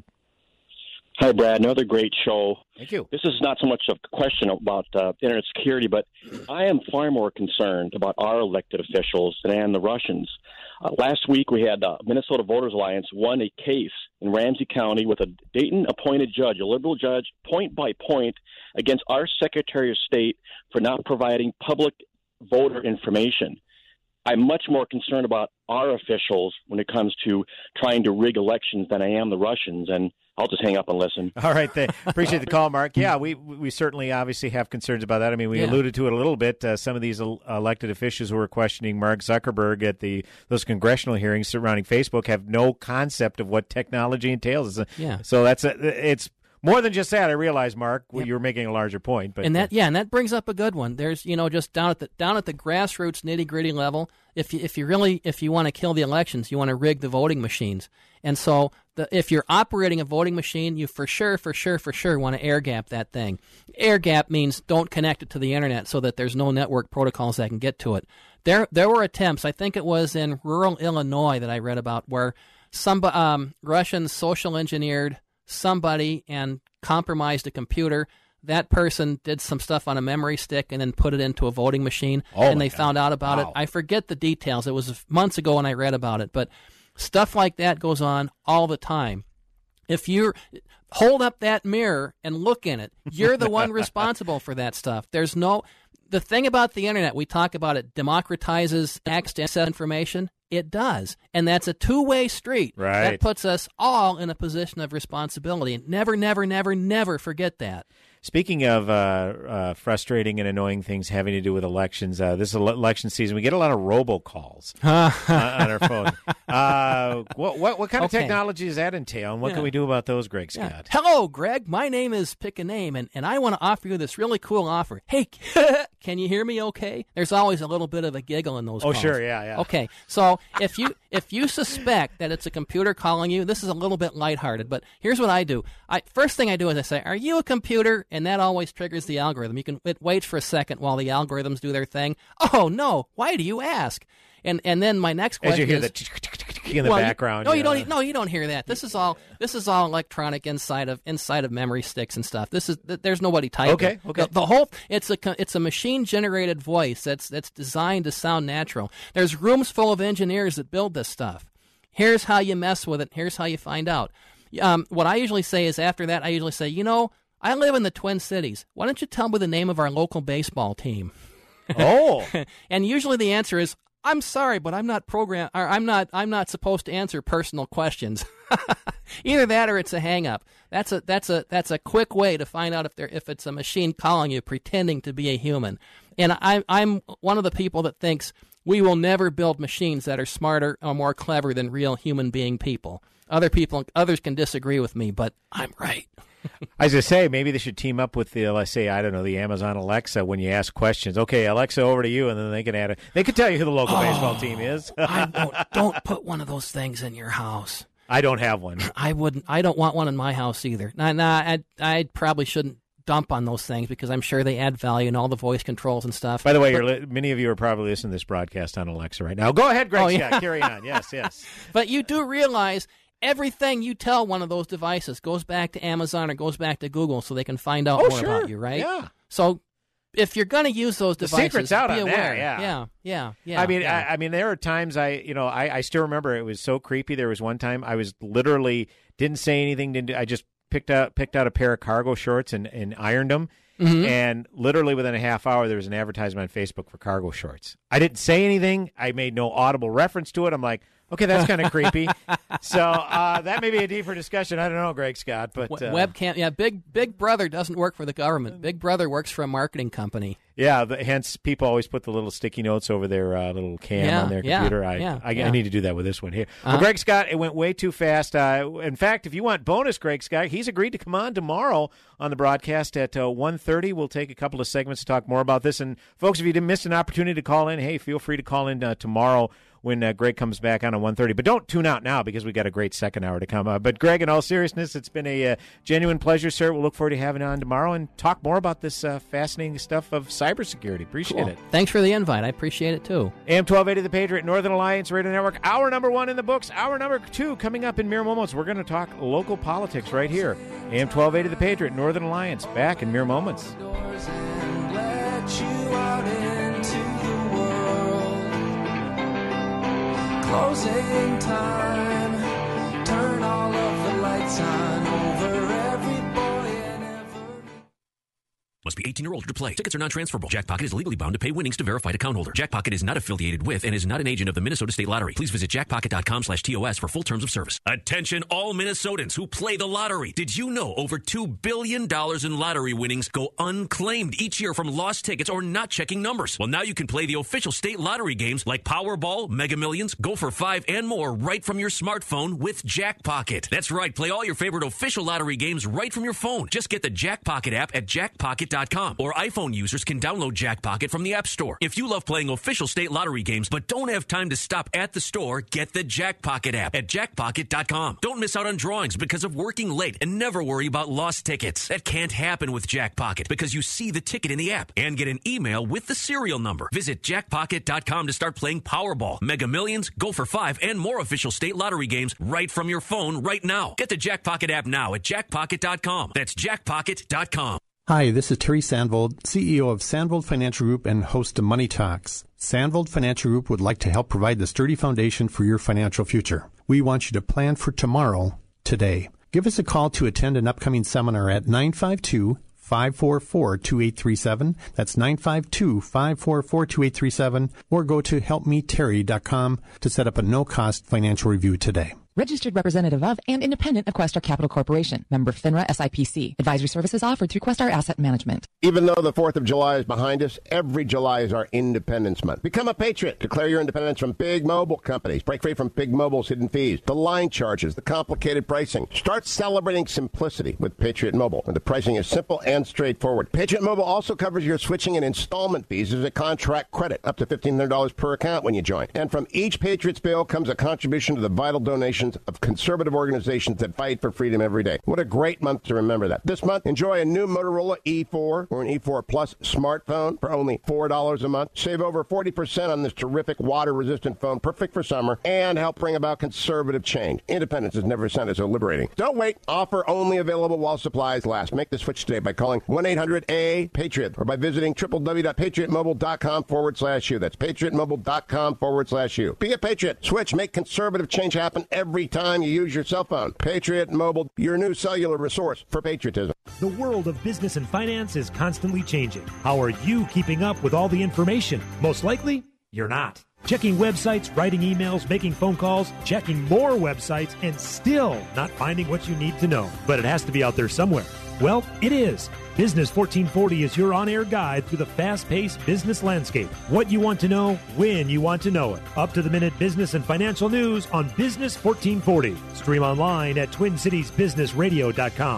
S8: Hi, Brad. Another great show.
S12: Thank you.
S8: This is not so much a question about internet security, but I am far more concerned about our elected officials than the Russians. Last week, we had Minnesota Voters Alliance won a case in Ramsey County with a Dayton-appointed judge, a liberal judge, point by point, against our Secretary of State for not providing public voter information. I'm much more concerned about our officials when it comes to trying to rig elections than I am the Russians, and I'll just hang up and listen.
S12: All right. Appreciate the call, Mark. Yeah, we certainly obviously have concerns about that. I mean, we alluded to it a little bit. Some of these elected officials who were questioning Mark Zuckerberg at those congressional hearings surrounding Facebook have no concept of what technology entails. So it's more than just that. I realize, Mark, you were making a larger point, but
S19: that brings up a good one. There's just down at the grassroots nitty gritty level. If you want to kill the elections, you want to rig the voting machines, and so if you're operating a voting machine, you for sure want to air gap that thing. Air gap means don't connect it to the internet so that there's no network protocols that can get to it. There were attempts. I think it was in rural Illinois that I read about where some Russians social engineered somebody and compromised a computer. That person did some stuff on a memory stick and then put it into a voting machine, and they found out about it. I forget the details. It was months ago when I read about it, but stuff like that goes on all the time. If you hold up that mirror and look in it, you're the one responsible for that stuff. The thing about the internet, we talk about it democratizes access to information. It does. And that's a two-way street.
S12: Right.
S19: That puts us all in a position of responsibility. Never, never, never, never forget that.
S12: Speaking of frustrating and annoying things having to do with elections, this is election season. We get a lot of robocalls on our phone. What kind of technology does that entail, and what can we do about those, Greg Scott?
S19: Hello, Greg. My name is Pick a Name, and I want to offer you this really cool offer. Hey, can you hear me okay? There's always a little bit of a giggle in those calls.
S12: Oh, sure, yeah.
S19: Okay, so if you suspect that it's a computer calling you, this is a little bit lighthearted, but here's what I do. First thing I do is I say, are you a computer? And that always triggers the algorithm. It waits for a second while the algorithms do their thing. Oh, no. Why do you ask? And then my next question
S12: As you hear
S19: is,
S12: in the background.
S19: You don't hear that. This is all electronic inside of memory sticks and stuff. There's nobody typing.
S12: Okay.
S19: The whole it's a machine generated voice that's designed to sound natural. There's rooms full of engineers that build this stuff. Here's how you mess with it. Here's how you find out. What I usually say is after that, I usually say, I live in the Twin Cities. Why don't you tell me the name of our local baseball team?
S12: Oh. And
S19: usually the answer is, I'm sorry, but I'm not I'm not supposed to answer personal questions. Either that or it's a hang-up. That's a quick way to find out if it's a machine calling you, pretending to be a human. And I'm one of the people that thinks we will never build machines that are smarter or more clever than real human being people. Others can disagree with me, but I'm right.
S12: I was going to say, maybe they should team up with the, let's say, I don't know, the Amazon Alexa when you ask questions. Okay, Alexa, over to you, and then they can add it. They can tell you who the local baseball team is.
S19: Don't put one of those things in your house.
S12: I don't have one.
S19: I wouldn't. I don't want one in my house either. I probably shouldn't dump on those things because I'm sure they add value and all the voice controls and stuff.
S12: By the way, many of you are probably listening to this broadcast on Alexa right now. Go ahead, Greg Scott. Carry on. Yes.
S19: But you do realize everything you tell one of those devices goes back to Amazon or goes back to Google so they can find out more about you, right?
S12: Yeah.
S19: So if you're going to use those devices,
S12: the secret's out
S19: be
S12: on
S19: aware.
S12: that.
S19: Yeah.
S12: I mean, there are times I still remember it was so creepy. There was one time I was literally didn't say anything. I just picked out a pair of cargo shorts and ironed them. Mm-hmm. And literally within a half hour, there was an advertisement on Facebook for cargo shorts. I didn't say anything. I made no audible reference to it. I'm like, okay, that's kind of creepy. So that may be a deeper discussion. I don't know, Greg Scott, but
S19: webcam. Yeah, Big Brother doesn't work for the government. Big Brother works for a marketing company.
S12: Yeah, hence people always put the little sticky notes over their little cam on their computer. I need to do that with this one here. Well, Greg Scott, it went way too fast. In fact, if you want bonus Greg Scott, he's agreed to come on tomorrow on the broadcast at 1:30. We'll take a couple of segments to talk more about this. And folks, if you didn't miss an opportunity to call in, hey, feel free to call in tomorrow when Greg comes back on at 1:30. But don't tune out now because we got a great second hour to come. But Greg, in all seriousness, it's been a genuine pleasure, sir. We'll look forward to having you on tomorrow and talk more about this fascinating stuff of cybersecurity. Appreciate it.
S19: Thanks for the invite. I appreciate it, too.
S12: AM 1280, The Patriot, Northern Alliance Radio Network. Hour number 1 in the books. Hour number 2 coming up in mere moments. We're going to talk local politics right here. AM 1280, The Patriot, Northern Alliance. Back in mere moments.
S13: Closing time, turn all of the lights on over every boy and every...
S9: Must be 18 or older to play. Tickets are non-transferable. Jackpocket is legally bound to pay winnings to verified account holder. Jackpocket is not affiliated with and is not an agent of the Minnesota State Lottery. Please visit jackpocket.com/TOS for full terms of service. Attention all Minnesotans who play the lottery. Did you know over $2 billion in lottery winnings go unclaimed each year from lost tickets or not checking numbers? Well, now you can play the official state lottery games like Powerball, Mega Millions, Go for 5, and more right from your smartphone with Jackpocket. That's right. Play all your favorite official lottery games right from your phone. Just get the Jackpocket app at jackpocket.com. Or iPhone users can download Jackpocket from the App Store. If you love playing official state lottery games but don't have time to stop at the store, get the Jackpocket app at jackpocket.com. Don't miss out on drawings because of working late and never worry about lost tickets. That can't happen with Jackpocket because you see the ticket in the app and get an email with the serial number. Visit jackpocket.com to start playing Powerball, Mega Millions, Go for 5, and more official state lottery games right from your phone right now. Get the Jackpocket app now at jackpocket.com. That's jackpocket.com.
S10: Hi, this is Terry Sandvold, CEO of Sandvold Financial Group and host of Money Talks. Sandvold Financial Group would like to help provide the sturdy foundation for your financial future. We want you to plan for tomorrow, today. Give us a call to attend an upcoming seminar at 952-544-2837. That's 952-544-2837. Or go to helpmeterry.com to set up a no-cost financial review today.
S11: Registered representative of and independent of Questar Capital Corporation. Member FINRA SIPC. Advisory services offered through Questar Asset Management.
S14: Even though the 4th of July is behind us, every July is our Independence Month. Become a patriot. Declare your independence from big mobile companies. Break free from big mobile's hidden fees, the line charges, the complicated pricing. Start celebrating simplicity with Patriot Mobile, where the pricing is simple and straightforward. Patriot Mobile also covers your switching and installment fees as a contract credit, up to $1,500 per account when you join. And from each Patriot's bill comes a contribution to the vital donation traditions of conservative organizations that fight for freedom every day. What a great month to remember that. This month, enjoy a new Motorola E4 or an E4 Plus smartphone for only $4 a month. Save over 40% on this terrific water-resistant phone, perfect for summer, and help bring about conservative change. Independence has never sounded so liberating. Don't wait. Offer only available while supplies last. Make the switch today by calling 1-800-A-PATRIOT or by visiting www.patriotmobile.com/U. That's patriotmobile.com/U. Be a patriot. Switch. Make conservative change happen every time you use your cell phone. Patriot Mobile, your new cellular resource for patriotism.
S15: The world of business and finance is constantly changing. How are you keeping up with all the information? Most likely, you're not. Checking websites, writing emails, making phone calls, checking more websites, and still not finding what you need to know. But it has to be out there somewhere. Well, it is. Business 1440 is your on-air guide through the fast-paced business landscape. What you want to know, when you want to know it. Up-to-the-minute business and financial news on Business 1440. Stream online at TwinCitiesBusinessRadio.com.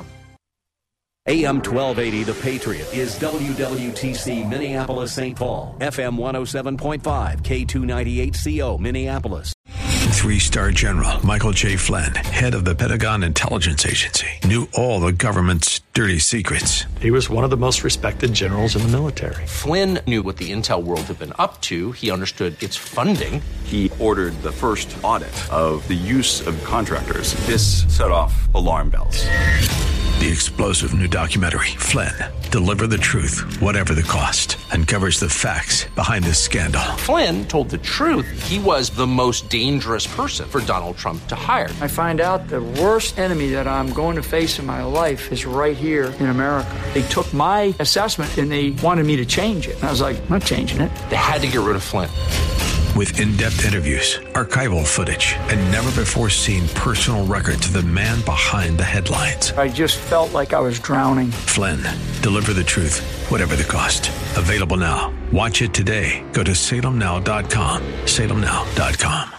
S9: AM 1280 The Patriot is WWTC Minneapolis St. Paul, FM 107.5, K298CO Minneapolis.
S1: 3-star General Michael J. Flynn, head of the Pentagon Intelligence Agency, knew all the government's dirty secrets.
S16: He was one of the most respected generals in the military.
S17: Flynn knew what the intel world had been up to. He understood its funding.
S18: He ordered the first audit of the use of contractors. This set off alarm bells.
S1: The explosive new documentary, Flynn, Deliver the Truth, Whatever the Cost, uncovers the facts behind this scandal.
S17: Flynn told the truth. He was the most dangerous person for Donald Trump to hire.
S20: I find out the worst enemy that I'm going to face in my life is right here in America. They took my assessment and they wanted me to change it. And I was like, I'm not changing it.
S17: They had to get rid of Flynn.
S1: With in-depth interviews, archival footage, and never-before-seen personal records of the man behind the headlines.
S20: I just felt like I was drowning.
S1: Flynn, Deliver the Truth, Whatever the Cost. Available now. Watch it today. Go to salemnow.com. salemnow.com.